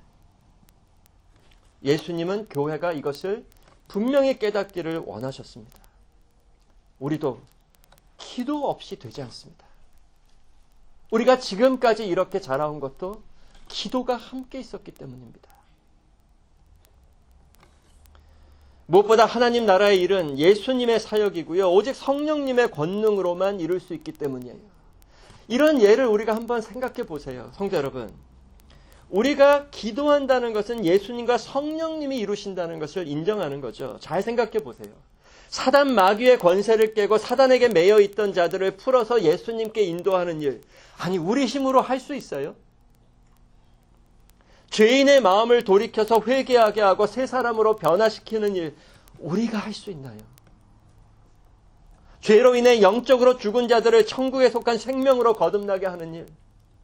예수님은 교회가 이것을 분명히 깨닫기를 원하셨습니다. 우리도 기도 없이 되지 않습니다. 우리가 지금까지 이렇게 자라온 것도 기도가 함께 있었기 때문입니다. 무엇보다 하나님 나라의 일은 예수님의 사역이고요. 오직 성령님의 권능으로만 이룰 수 있기 때문이에요. 이런 예를 우리가 한번 생각해 보세요. 성도 여러분. 우리가 기도한다는 것은 예수님과 성령님이 이루신다는 것을 인정하는 거죠. 잘 생각해 보세요. 사단 마귀의 권세를 깨고 사단에게 매여 있던 자들을 풀어서 예수님께 인도하는 일. 아니 우리 힘으로 할 수 있어요? 죄인의 마음을 돌이켜서 회개하게 하고 새 사람으로 변화시키는 일. 우리가 할 수 있나요? 죄로 인해 영적으로 죽은 자들을 천국에 속한 생명으로 거듭나게 하는 일.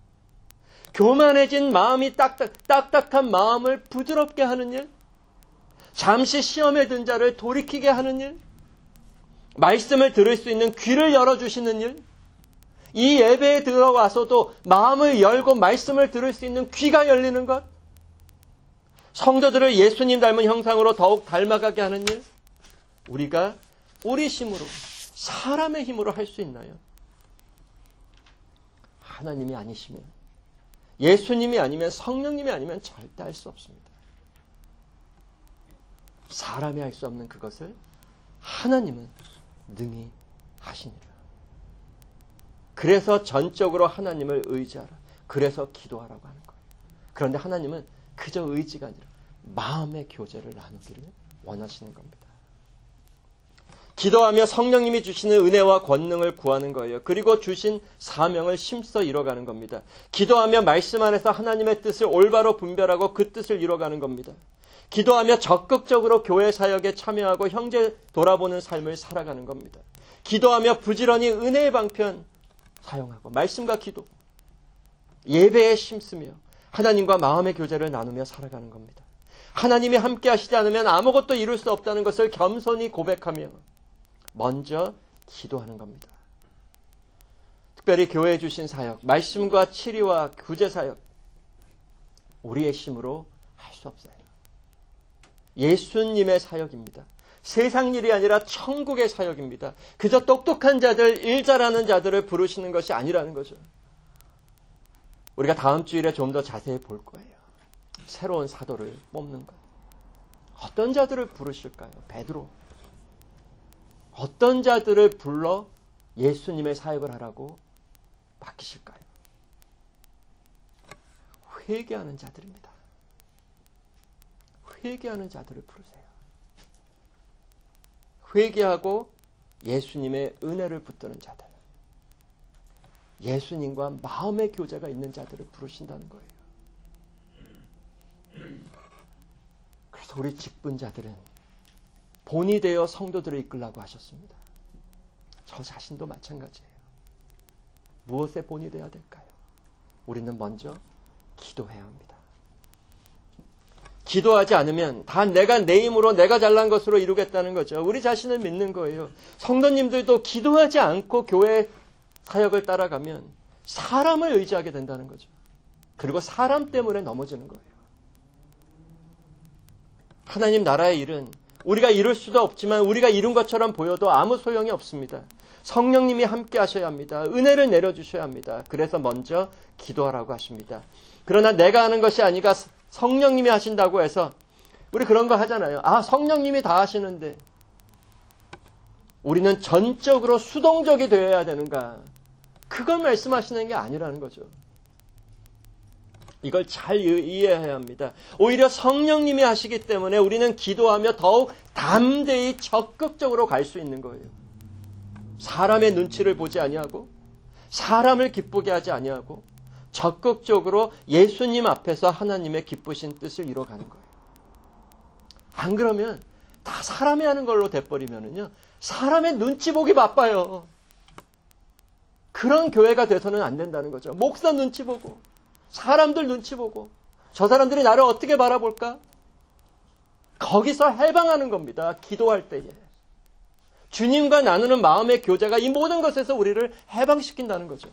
교만해진 마음이 딱딱, 딱딱한 마음을 부드럽게 하는 일. 잠시 시험에 든 자를 돌이키게 하는 일. 말씀을 들을 수 있는 귀를 열어주시는 일. 이 예배에 들어와서도 마음을 열고 말씀을 들을 수 있는 귀가 열리는 것. 성도들을 예수님 닮은 형상으로 더욱 닮아가게 하는 일. 우리가 우리 힘으로, 사람의 힘으로 할 수 있나요? 하나님이 아니시면, 예수님이 아니면, 성령님이 아니면 절대 할 수 없습니다. 사람이 할 수 없는 그것을 하나님은 능히 하시니라. 그래서 전적으로 하나님을 의지하라. 그래서 기도하라고 하는 거예요. 그런데 하나님은 그저 의지가 아니라 마음의 교제를 나누기를 원하시는 겁니다. 기도하며 성령님이 주시는 은혜와 권능을 구하는 거예요. 그리고 주신 사명을 힘써 이뤄가는 겁니다. 기도하며 말씀 안에서 하나님의 뜻을 올바로 분별하고 그 뜻을 이뤄가는 겁니다. 기도하며 적극적으로 교회 사역에 참여하고 형제 돌아보는 삶을 살아가는 겁니다. 기도하며 부지런히 은혜의 방편 사용하고 말씀과 기도, 예배에 힘쓰며 하나님과 마음의 교제를 나누며 살아가는 겁니다. 하나님이 함께 하시지 않으면 아무것도 이룰 수 없다는 것을 겸손히 고백하며 먼저 기도하는 겁니다. 특별히 교회에 주신 사역, 말씀과 치리와 구제 사역, 우리의 힘으로 할 수 없어요. 예수님의 사역입니다. 세상 일이 아니라 천국의 사역입니다. 그저 똑똑한 자들, 일 잘하는 자들을 부르시는 것이 아니라는 거죠. 우리가 다음 주일에 좀 더 자세히 볼 거예요. 새로운 사도를 뽑는 것. 어떤 자들을 부르실까요? 베드로. 어떤 자들을 불러 예수님의 사역을 하라고 맡기실까요? 회개하는 자들입니다. 회개하는 자들을 부르세요. 회개하고 예수님의 은혜를 붙드는 자들, 예수님과 마음의 교제가 있는 자들을 부르신다는 거예요. 그래서 우리 직분자들은 본이 되어 성도들을 이끌라고 하셨습니다. 저 자신도 마찬가지예요. 무엇에 본이 되어야 될까요? 우리는 먼저 기도해야 합니다. 기도하지 않으면 다 내가 내 힘으로 내가 잘난 것으로 이루겠다는 거죠. 우리 자신을 믿는 거예요. 성도님들도 기도하지 않고 교회 사역을 따라가면 사람을 의지하게 된다는 거죠. 그리고 사람 때문에 넘어지는 거예요. 하나님 나라의 일은 우리가 이룰 수도 없지만 우리가 이룬 것처럼 보여도 아무 소용이 없습니다. 성령님이 함께 하셔야 합니다. 은혜를 내려주셔야 합니다. 그래서 먼저 기도하라고 하십니다. 그러나 내가 하는 것이 아니라 성령님이 하신다고 해서 우리 그런 거 하잖아요. 아, 성령님이 다 하시는데 우리는 전적으로 수동적이 되어야 되는가? 그걸 말씀하시는 게 아니라는 거죠. 이걸 잘 이해해야 합니다. 오히려 성령님이 하시기 때문에 우리는 기도하며 더욱 담대히 적극적으로 갈 수 있는 거예요. 사람의 눈치를 보지 아니하고 사람을 기쁘게 하지 아니하고 적극적으로 예수님 앞에서 하나님의 기쁘신 뜻을 이뤄가는 거예요. 안 그러면 다 사람이 하는 걸로 돼버리면은요, 사람의 눈치 보기 바빠요. 그런 교회가 돼서는 안 된다는 거죠. 목사 눈치 보고 사람들 눈치 보고 저 사람들이 나를 어떻게 바라볼까? 거기서 해방하는 겁니다. 기도할 때에. 주님과 나누는 마음의 교제가 이 모든 것에서 우리를 해방시킨다는 거죠.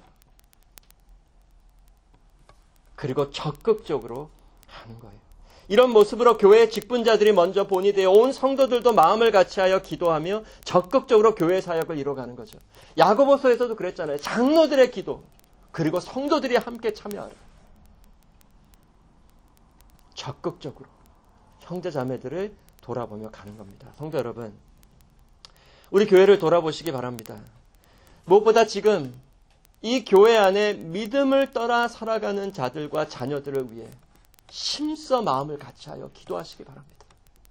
그리고 적극적으로 하는 거예요. 이런 모습으로 교회의 직분자들이 먼저 본이 되어 온 성도들도 마음을 같이하여 기도하며 적극적으로 교회 사역을 이뤄가는 거죠. 야고보서에서도 그랬잖아요. 장로들의 기도, 그리고 성도들이 함께 참여하라. 적극적으로 형제 자매들을 돌아보며 가는 겁니다. 성도 여러분, 우리 교회를 돌아보시기 바랍니다. 무엇보다 지금 이 교회 안에 믿음을 떠나 살아가는 자들과 자녀들을 위해 심써 마음을 같이하여 기도하시기 바랍니다.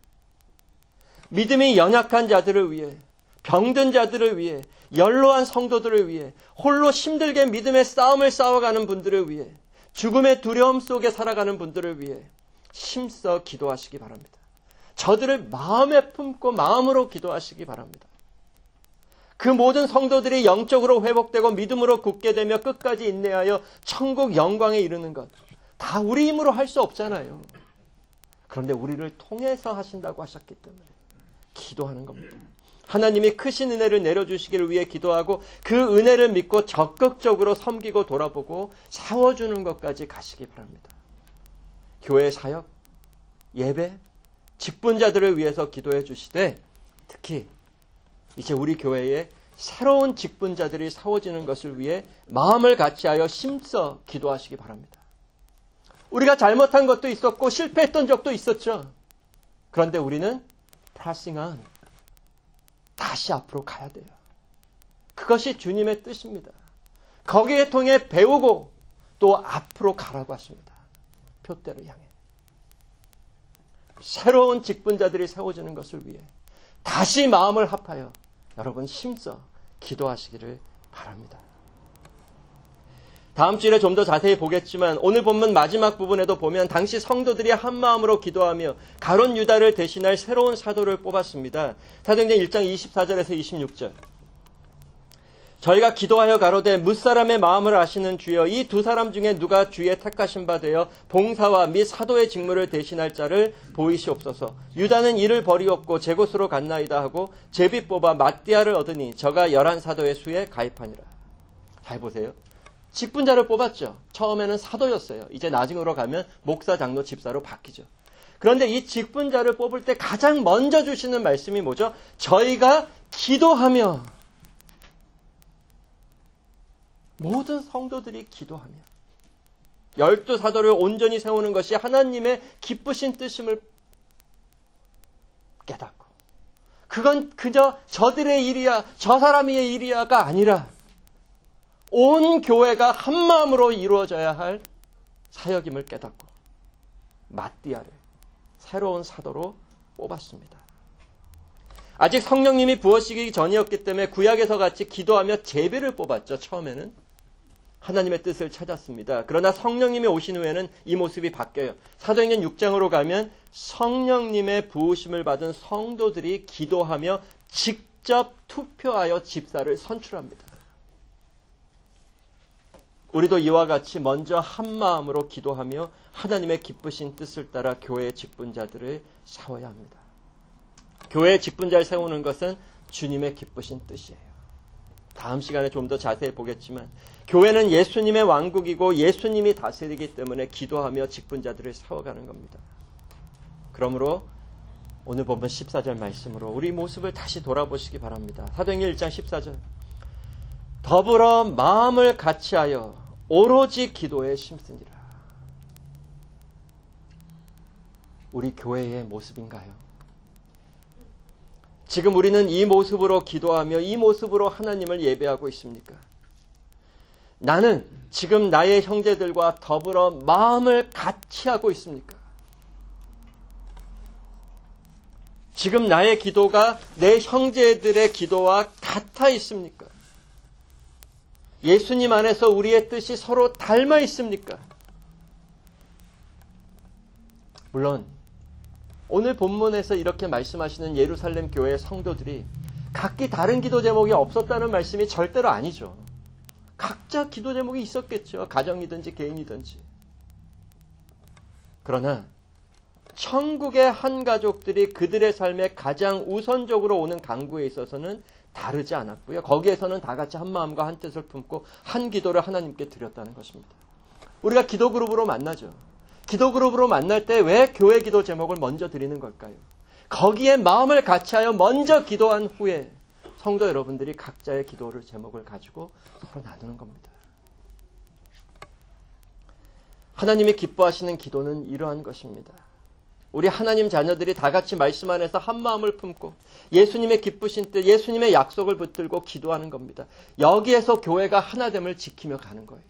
믿음이 연약한 자들을 위해, 병든 자들을 위해, 연로한 성도들을 위해, 홀로 힘들게 믿음의 싸움을 싸워가는 분들을 위해, 죽음의 두려움 속에 살아가는 분들을 위해 심써 기도하시기 바랍니다. 저들을 마음에 품고 마음으로 기도하시기 바랍니다. 그 모든 성도들이 영적으로 회복되고 믿음으로 굳게 되며 끝까지 인내하여 천국 영광에 이르는 것, 다 우리 힘으로 할 수 없잖아요. 그런데 우리를 통해서 하신다고 하셨기 때문에 기도하는 겁니다. 하나님이 크신 은혜를 내려주시기를 위해 기도하고 그 은혜를 믿고 적극적으로 섬기고 돌아보고 세워주는 것까지 가시기 바랍니다. 교회 사역, 예배, 직분자들을 위해서 기도해 주시되, 특히 이제 우리 교회에 새로운 직분자들이 세워지는 것을 위해 마음을 같이하여 심써 기도하시기 바랍니다. 우리가 잘못한 것도 있었고 실패했던 적도 있었죠. 그런데 우리는 pressing on, 다시 앞으로 가야 돼요. 그것이 주님의 뜻입니다. 거기에 통해 배우고 또 앞으로 가라고 하십니다. 표대를 향해. 새로운 직분자들이 세워지는 것을 위해 다시 마음을 합하여 여러분 심써 기도하시기를 바랍니다. 다음 주일에 좀 더 자세히 보겠지만 오늘 본문 마지막 부분에도 보면 당시 성도들이 한 마음으로 기도하며 가룟 유다를 대신할 새로운 사도를 뽑았습니다. 사도행전 일 장 이십사 절에서 이십육 절. 저희가 기도하여 가로되 뭇사람의 마음을 아시는 주여, 이 두 사람 중에 누가 주의 택하신 바 되어 봉사와 및 사도의 직무를 대신할 자를 보이시옵소서. 유다는 이를 버리었고 제 곳으로 갔나이다 하고 제비 뽑아 마띠아를 얻으니 저가 열한 사도의 수에 가입하니라. 잘 보세요. 직분자를 뽑았죠. 처음에는 사도였어요. 이제 나중으로 가면 목사, 장로, 집사로 바뀌죠. 그런데 이 직분자를 뽑을 때 가장 먼저 주시는 말씀이 뭐죠? 저희가 기도하며, 모든 성도들이 기도하며 열두 사도를 온전히 세우는 것이 하나님의 기쁘신 뜻임을 깨닫고, 그건 그저 저들의 일이야, 저 사람의 일이야가 아니라 온 교회가 한 마음으로 이루어져야 할 사역임을 깨닫고 마띠아를 새로운 사도로 뽑았습니다. 아직 성령님이 부어지기 전이었기 때문에 구약에서 같이 기도하며 제비를 뽑았죠. 처음에는 하나님의 뜻을 찾았습니다. 그러나 성령님이 오신 후에는 이 모습이 바뀌어요. 사도행전 육 장으로 가면 성령님의 부으심을 받은 성도들이 기도하며 직접 투표하여 집사를 선출합니다. 우리도 이와 같이 먼저 한 마음으로 기도하며 하나님의 기쁘신 뜻을 따라 교회의 직분자들을 세워야 합니다. 교회의 직분자를 세우는 것은 주님의 기쁘신 뜻이에요. 다음 시간에 좀 더 자세히 보겠지만 교회는 예수님의 왕국이고 예수님이 다스리기 때문에 기도하며 직분자들을 세워가는 겁니다. 그러므로 오늘 본문 십사 절 말씀으로 우리 모습을 다시 돌아보시기 바랍니다. 사도행전 일 장 십사 절 더불어 마음을 같이하여 오로지 기도에 힘쓰니라. 우리 교회의 모습인가요? 지금 우리는 이 모습으로 기도하며 이 모습으로 하나님을 예배하고 있습니까? 나는 지금 나의 형제들과 더불어 마음을 같이 하고 있습니까? 지금 나의 기도가 내 형제들의 기도와 같아 있습니까? 예수님 안에서 우리의 뜻이 서로 닮아 있습니까? 물론 오늘 본문에서 이렇게 말씀하시는 예루살렘 교회의 성도들이 각기 다른 기도 제목이 없었다는 말씀이 절대로 아니죠. 각자 기도 제목이 있었겠죠. 가정이든지 개인이든지. 그러나 천국의 한 가족들이 그들의 삶에 가장 우선적으로 오는 강구에 있어서는 다르지 않았고요. 거기에서는 다 같이 한 마음과 한 뜻을 품고 한 기도를 하나님께 드렸다는 것입니다. 우리가 기도 그룹으로 만나죠. 기도 그룹으로 만날 때 왜 교회 기도 제목을 먼저 드리는 걸까요? 거기에 마음을 같이하여 먼저 기도한 후에 성도 여러분들이 각자의 기도를 제목을 가지고 서로 나누는 겁니다. 하나님이 기뻐하시는 기도는 이러한 것입니다. 우리 하나님 자녀들이 다 같이 말씀 안에서 한 마음을 품고 예수님의 기쁘신 뜻, 예수님의 약속을 붙들고 기도하는 겁니다. 여기에서 교회가 하나됨을 지키며 가는 거예요.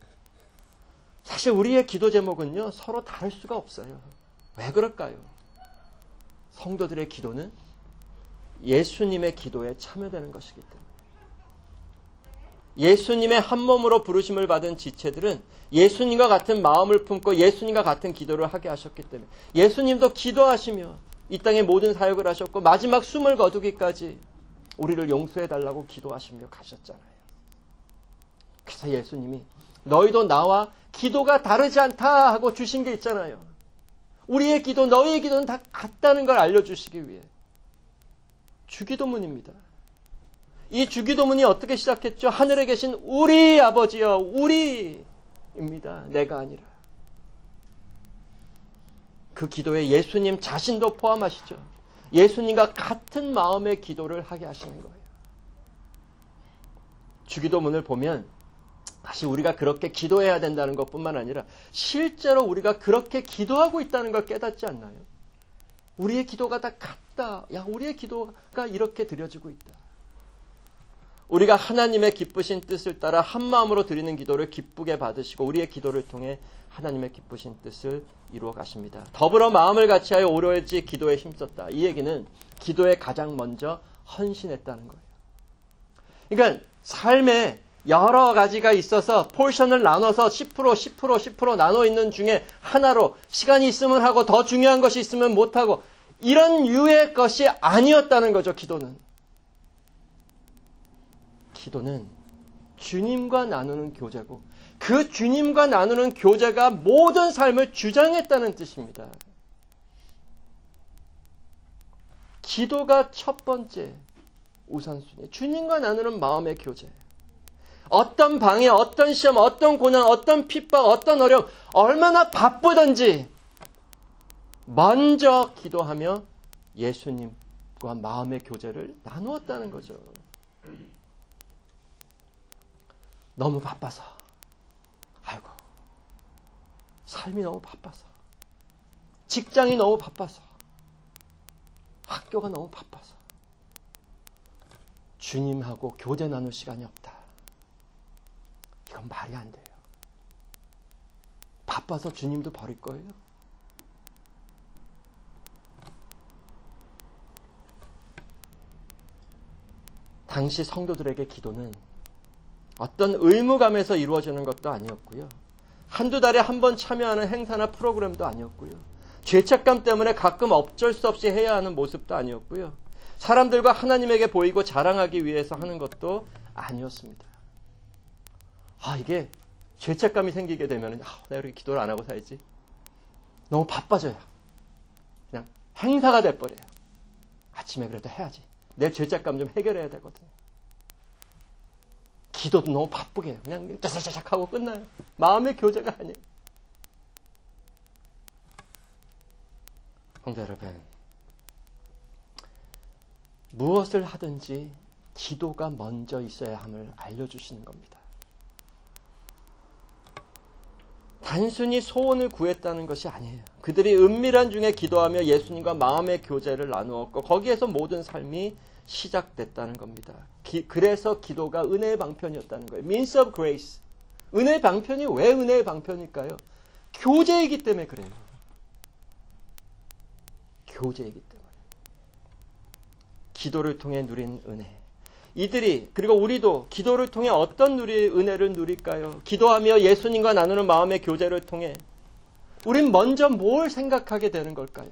사실 우리의 기도 제목은요, 서로 다를 수가 없어요. 왜 그럴까요? 성도들의 기도는 예수님의 기도에 참여되는 것이기 때문에. 예수님의 한 몸으로 부르심을 받은 지체들은 예수님과 같은 마음을 품고 예수님과 같은 기도를 하게 하셨기 때문에 예수님도 기도하시며 이 땅에 모든 사역을 하셨고 마지막 숨을 거두기까지 우리를 용서해달라고 기도하시며 가셨잖아요. 그래서 예수님이 너희도 나와 기도가 다르지 않다 하고 주신 게 있잖아요. 우리의 기도, 너희의 기도는 다 같다는 걸 알려주시기 위해 주기도문입니다. 이 주기도문이 어떻게 시작했죠? 하늘에 계신 우리 아버지여, 우리입니다. 내가 아니라. 그 기도에 예수님 자신도 포함하시죠. 예수님과 같은 마음의 기도를 하게 하시는 거예요. 주기도문을 보면 다시 우리가 그렇게 기도해야 된다는 것뿐만 아니라 실제로 우리가 그렇게 기도하고 있다는 걸 깨닫지 않나요? 우리의 기도가 다 같다. 야, 우리의 기도가 이렇게 드려지고 있다. 우리가 하나님의 기쁘신 뜻을 따라 한 마음으로 드리는 기도를 기쁘게 받으시고 우리의 기도를 통해 하나님의 기쁘신 뜻을 이루어 가십니다. 더불어 마음을 같이하여 오로지 기도에 힘썼다. 이 얘기는 기도에 가장 먼저 헌신했다는 거예요. 그러니까 삶에 여러 가지가 있어서 포션을 나눠서 십 퍼센트, 십 퍼센트, 십 퍼센트 나눠 있는 중에 하나로 시간이 있으면 하고 더 중요한 것이 있으면 못하고 이런 유의 것이 아니었다는 거죠. 기도는. 기도는 주님과 나누는 교제고 그 주님과 나누는 교제가 모든 삶을 주장했다는 뜻입니다. 기도가 첫 번째 우선순위. 주님과 나누는 마음의 교제. 어떤 방해, 어떤 시험, 어떤 고난, 어떤 핍박, 어떤 어려움, 얼마나 바쁘든지 먼저 기도하며 예수님과 마음의 교제를 나누었다는 거죠. 너무 바빠서, 아이고, 삶이 너무 바빠서, 직장이 너무 바빠서, 학교가 너무 바빠서, 주님하고 교제 나눌 시간이 없다. 이건 말이 안 돼요. 바빠서 주님도 버릴 거예요? 당시 성도들에게 기도는 어떤 의무감에서 이루어지는 것도 아니었고요. 한두 달에 한 번 참여하는 행사나 프로그램도 아니었고요. 죄책감 때문에 가끔 어쩔 수 없이 해야 하는 모습도 아니었고요. 사람들과 하나님에게 보이고 자랑하기 위해서 하는 것도 아니었습니다. 아, 이게 죄책감이 생기게 되면 아, 내가 이렇게 기도를 안 하고 살지. 너무 바빠져요. 그냥 행사가 돼버려요. 아침에 그래도 해야지. 내 죄책감 좀 해결해야 되거든요. 기도도 너무 바쁘게 해요. 그냥 짜자자작 하고 끝나요. 마음의 교제가 아니에요. 성도 여러분, 무엇을 하든지 기도가 먼저 있어야 함을 알려주시는 겁니다. 단순히 소원을 구했다는 것이 아니에요. 그들이 은밀한 중에 기도하며 예수님과 마음의 교제를 나누었고 거기에서 모든 삶이 시작됐다는 겁니다. 기, 그래서 기도가 은혜의 방편이었다는 거예요. Means of grace. 은혜의 방편이 왜 은혜의 방편일까요? 교제이기 때문에 그래요. 교제이기 때문에. 기도를 통해 누린 은혜. 이들이 그리고 우리도 기도를 통해 어떤 누리, 은혜를 누릴까요? 기도하며 예수님과 나누는 마음의 교제를 통해 우린 먼저 뭘 생각하게 되는 걸까요?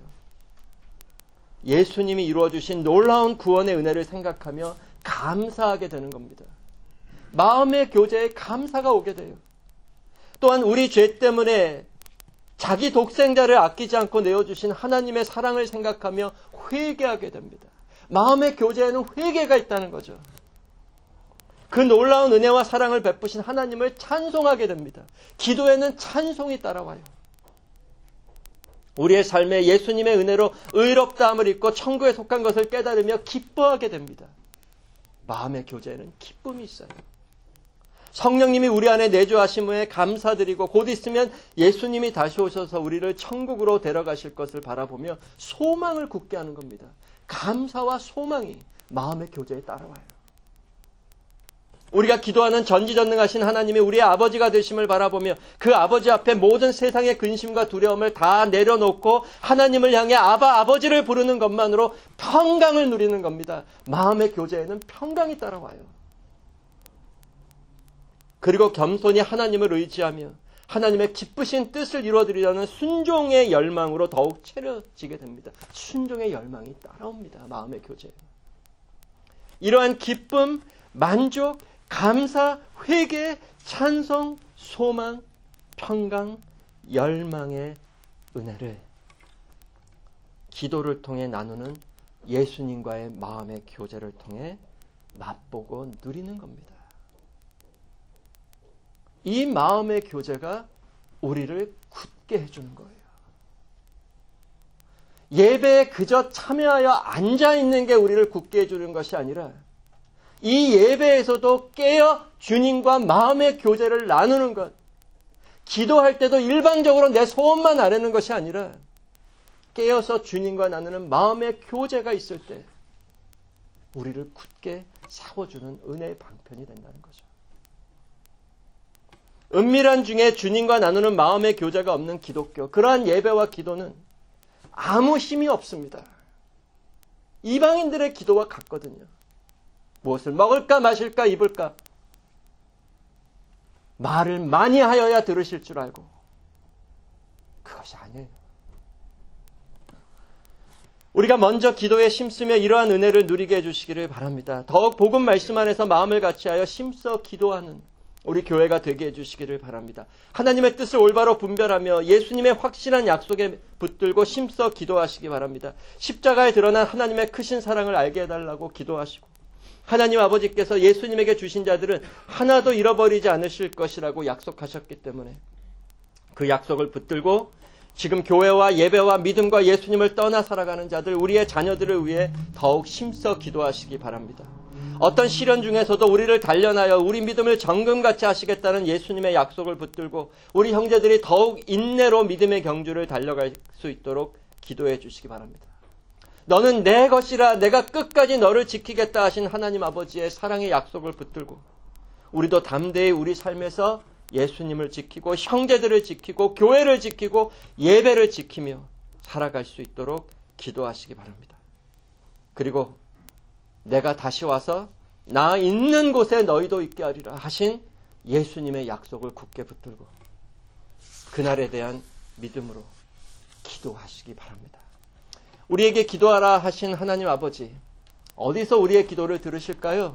예수님이 이루어주신 놀라운 구원의 은혜를 생각하며 감사하게 되는 겁니다. 마음의 교제에 감사가 오게 돼요. 또한 우리 죄 때문에 자기 독생자를 아끼지 않고 내어주신 하나님의 사랑을 생각하며 회개하게 됩니다. 마음의 교제에는 회개가 있다는 거죠. 그 놀라운 은혜와 사랑을 베푸신 하나님을 찬송하게 됩니다. 기도에는 찬송이 따라와요. 우리의 삶에 예수님의 은혜로 의롭다함을 입고 천국에 속한 것을 깨달으며 기뻐하게 됩니다. 마음의 교제에는 기쁨이 있어요. 성령님이 우리 안에 내주하심에 감사드리고 곧 있으면 예수님이 다시 오셔서 우리를 천국으로 데려가실 것을 바라보며 소망을 굳게 하는 겁니다. 감사와 소망이 마음의 교제에 따라와요. 우리가 기도하는 전지전능하신 하나님이 우리의 아버지가 되심을 바라보며 그 아버지 앞에 모든 세상의 근심과 두려움을 다 내려놓고 하나님을 향해 아바 아버지를 부르는 것만으로 평강을 누리는 겁니다. 마음의 교제에는 평강이 따라와요. 그리고 겸손히 하나님을 의지하며 하나님의 기쁘신 뜻을 이루어드리려는 순종의 열망으로 더욱 채려지게 됩니다. 순종의 열망이 따라옵니다. 마음의 교제. 이러한 기쁨, 만족, 감사, 회개, 찬송, 소망, 평강, 열망의 은혜를 기도를 통해 나누는 예수님과의 마음의 교제를 통해 맛보고 누리는 겁니다. 이 마음의 교제가 우리를 굳게 해주는 거예요. 예배에 그저 참여하여 앉아있는 게 우리를 굳게 해주는 것이 아니라 이 예배에서도 깨어 주님과 마음의 교제를 나누는 것, 기도할 때도 일방적으로 내 소원만 아뢰는 것이 아니라 깨어서 주님과 나누는 마음의 교제가 있을 때 우리를 굳게 세워주는 은혜의 방편이 된다는 거죠. 은밀한 중에 주님과 나누는 마음의 교제가 없는 기독교, 그러한 예배와 기도는 아무 힘이 없습니다. 이방인들의 기도와 같거든요. 무엇을 먹을까 마실까 입을까 말을 많이 하여야 들으실 줄 알고 그것이 아니에요. 우리가 먼저 기도에 힘쓰며 이러한 은혜를 누리게 해주시기를 바랍니다. 더욱 복음 말씀 안에서 마음을 같이하여 힘써 기도하는 우리 교회가 되게 해주시기를 바랍니다. 하나님의 뜻을 올바로 분별하며 예수님의 확실한 약속에 붙들고 힘써 기도하시기 바랍니다. 십자가에 드러난 하나님의 크신 사랑을 알게 해달라고 기도하시고 하나님 아버지께서 예수님에게 주신 자들은 하나도 잃어버리지 않으실 것이라고 약속하셨기 때문에 그 약속을 붙들고 지금 교회와 예배와 믿음과 예수님을 떠나 살아가는 자들, 우리의 자녀들을 위해 더욱 힘써 기도하시기 바랍니다. 어떤 시련 중에서도 우리를 단련하여 우리 믿음을 정금같이 하시겠다는 예수님의 약속을 붙들고 우리 형제들이 더욱 인내로 믿음의 경주를 달려갈 수 있도록 기도해 주시기 바랍니다. 너는 내 것이라 내가 끝까지 너를 지키겠다 하신 하나님 아버지의 사랑의 약속을 붙들고 우리도 담대히 우리 삶에서 예수님을 지키고 형제들을 지키고 교회를 지키고 예배를 지키며 살아갈 수 있도록 기도하시기 바랍니다. 그리고 내가 다시 와서 나 있는 곳에 너희도 있게 하리라 하신 예수님의 약속을 굳게 붙들고 그날에 대한 믿음으로 기도하시기 바랍니다. 우리에게 기도하라 하신 하나님 아버지, 어디서 우리의 기도를 들으실까요?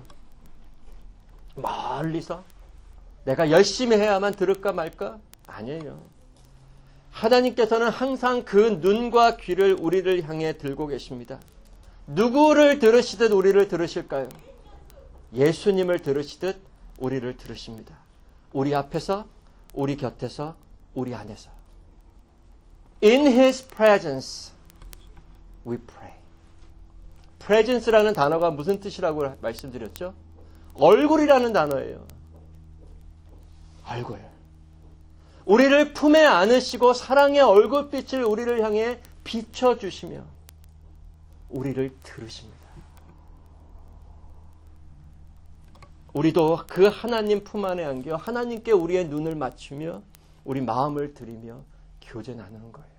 멀리서? 내가 열심히 해야만 들을까 말까? 아니에요. 하나님께서는 항상 그 눈과 귀를 우리를 향해 들고 계십니다. 누구를 들으시듯 우리를 들으실까요? 예수님을 들으시듯 우리를 들으십니다. 우리 앞에서, 우리 곁에서, 우리 안에서. In His presence, we pray. presence라는 단어가 무슨 뜻이라고 말씀드렸죠? 얼굴이라는 단어예요. 얼굴. 우리를 품에 안으시고 사랑의 얼굴빛을 우리를 향해 비춰주시며 우리를 들으십니다. 우리도 그 하나님 품 안에 안겨 하나님께 우리의 눈을 맞추며 우리 마음을 들이며 교제 나누는 거예요.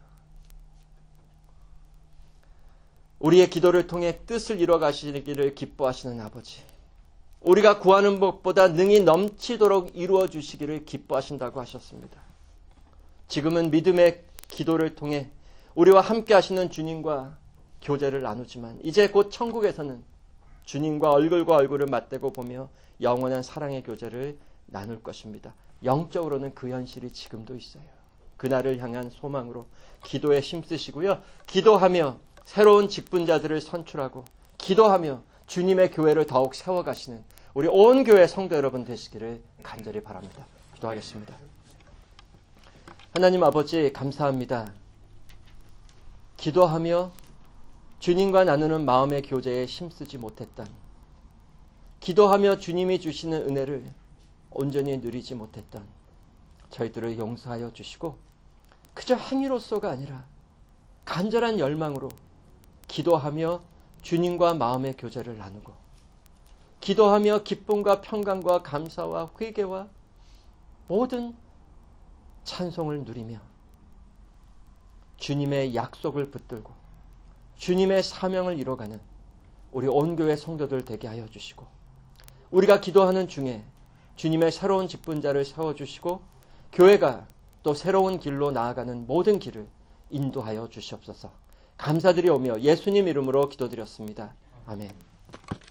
우리의 기도를 통해 뜻을 이뤄 가시기를 기뻐하시는 아버지, 우리가 구하는 것보다 능히 넘치도록 이루어 주시기를 기뻐하신다고 하셨습니다. 지금은 믿음의 기도를 통해 우리와 함께 하시는 주님과 교제를 나누지만 이제 곧 천국에서는 주님과 얼굴과 얼굴을 맞대고 보며 영원한 사랑의 교제를 나눌 것입니다. 영적으로는 그 현실이 지금도 있어요. 그날을 향한 소망으로 기도에 힘쓰시고요. 기도하며 새로운 직분자들을 선출하고 기도하며 주님의 교회를 더욱 세워가시는 우리 온 교회 성도 여러분 되시기를 간절히 바랍니다. 기도하겠습니다. 하나님 아버지 감사합니다. 기도하며 주님과 나누는 마음의 교제에 힘쓰지 못했던, 기도하며 주님이 주시는 은혜를 온전히 누리지 못했던 저희들을 용서하여 주시고 그저 행위로서가 아니라 간절한 열망으로 기도하며 주님과 마음의 교제를 나누고 기도하며 기쁨과 평강과 감사와 회개와 모든 찬송을 누리며 주님의 약속을 붙들고 주님의 사명을 이뤄가는 우리 온 교회 성도들 되게 하여 주시고 우리가 기도하는 중에 주님의 새로운 직분자를 세워주시고 교회가 또 새로운 길로 나아가는 모든 길을 인도하여 주시옵소서. 감사드리오며 예수님 이름으로 기도드렸습니다. 아멘.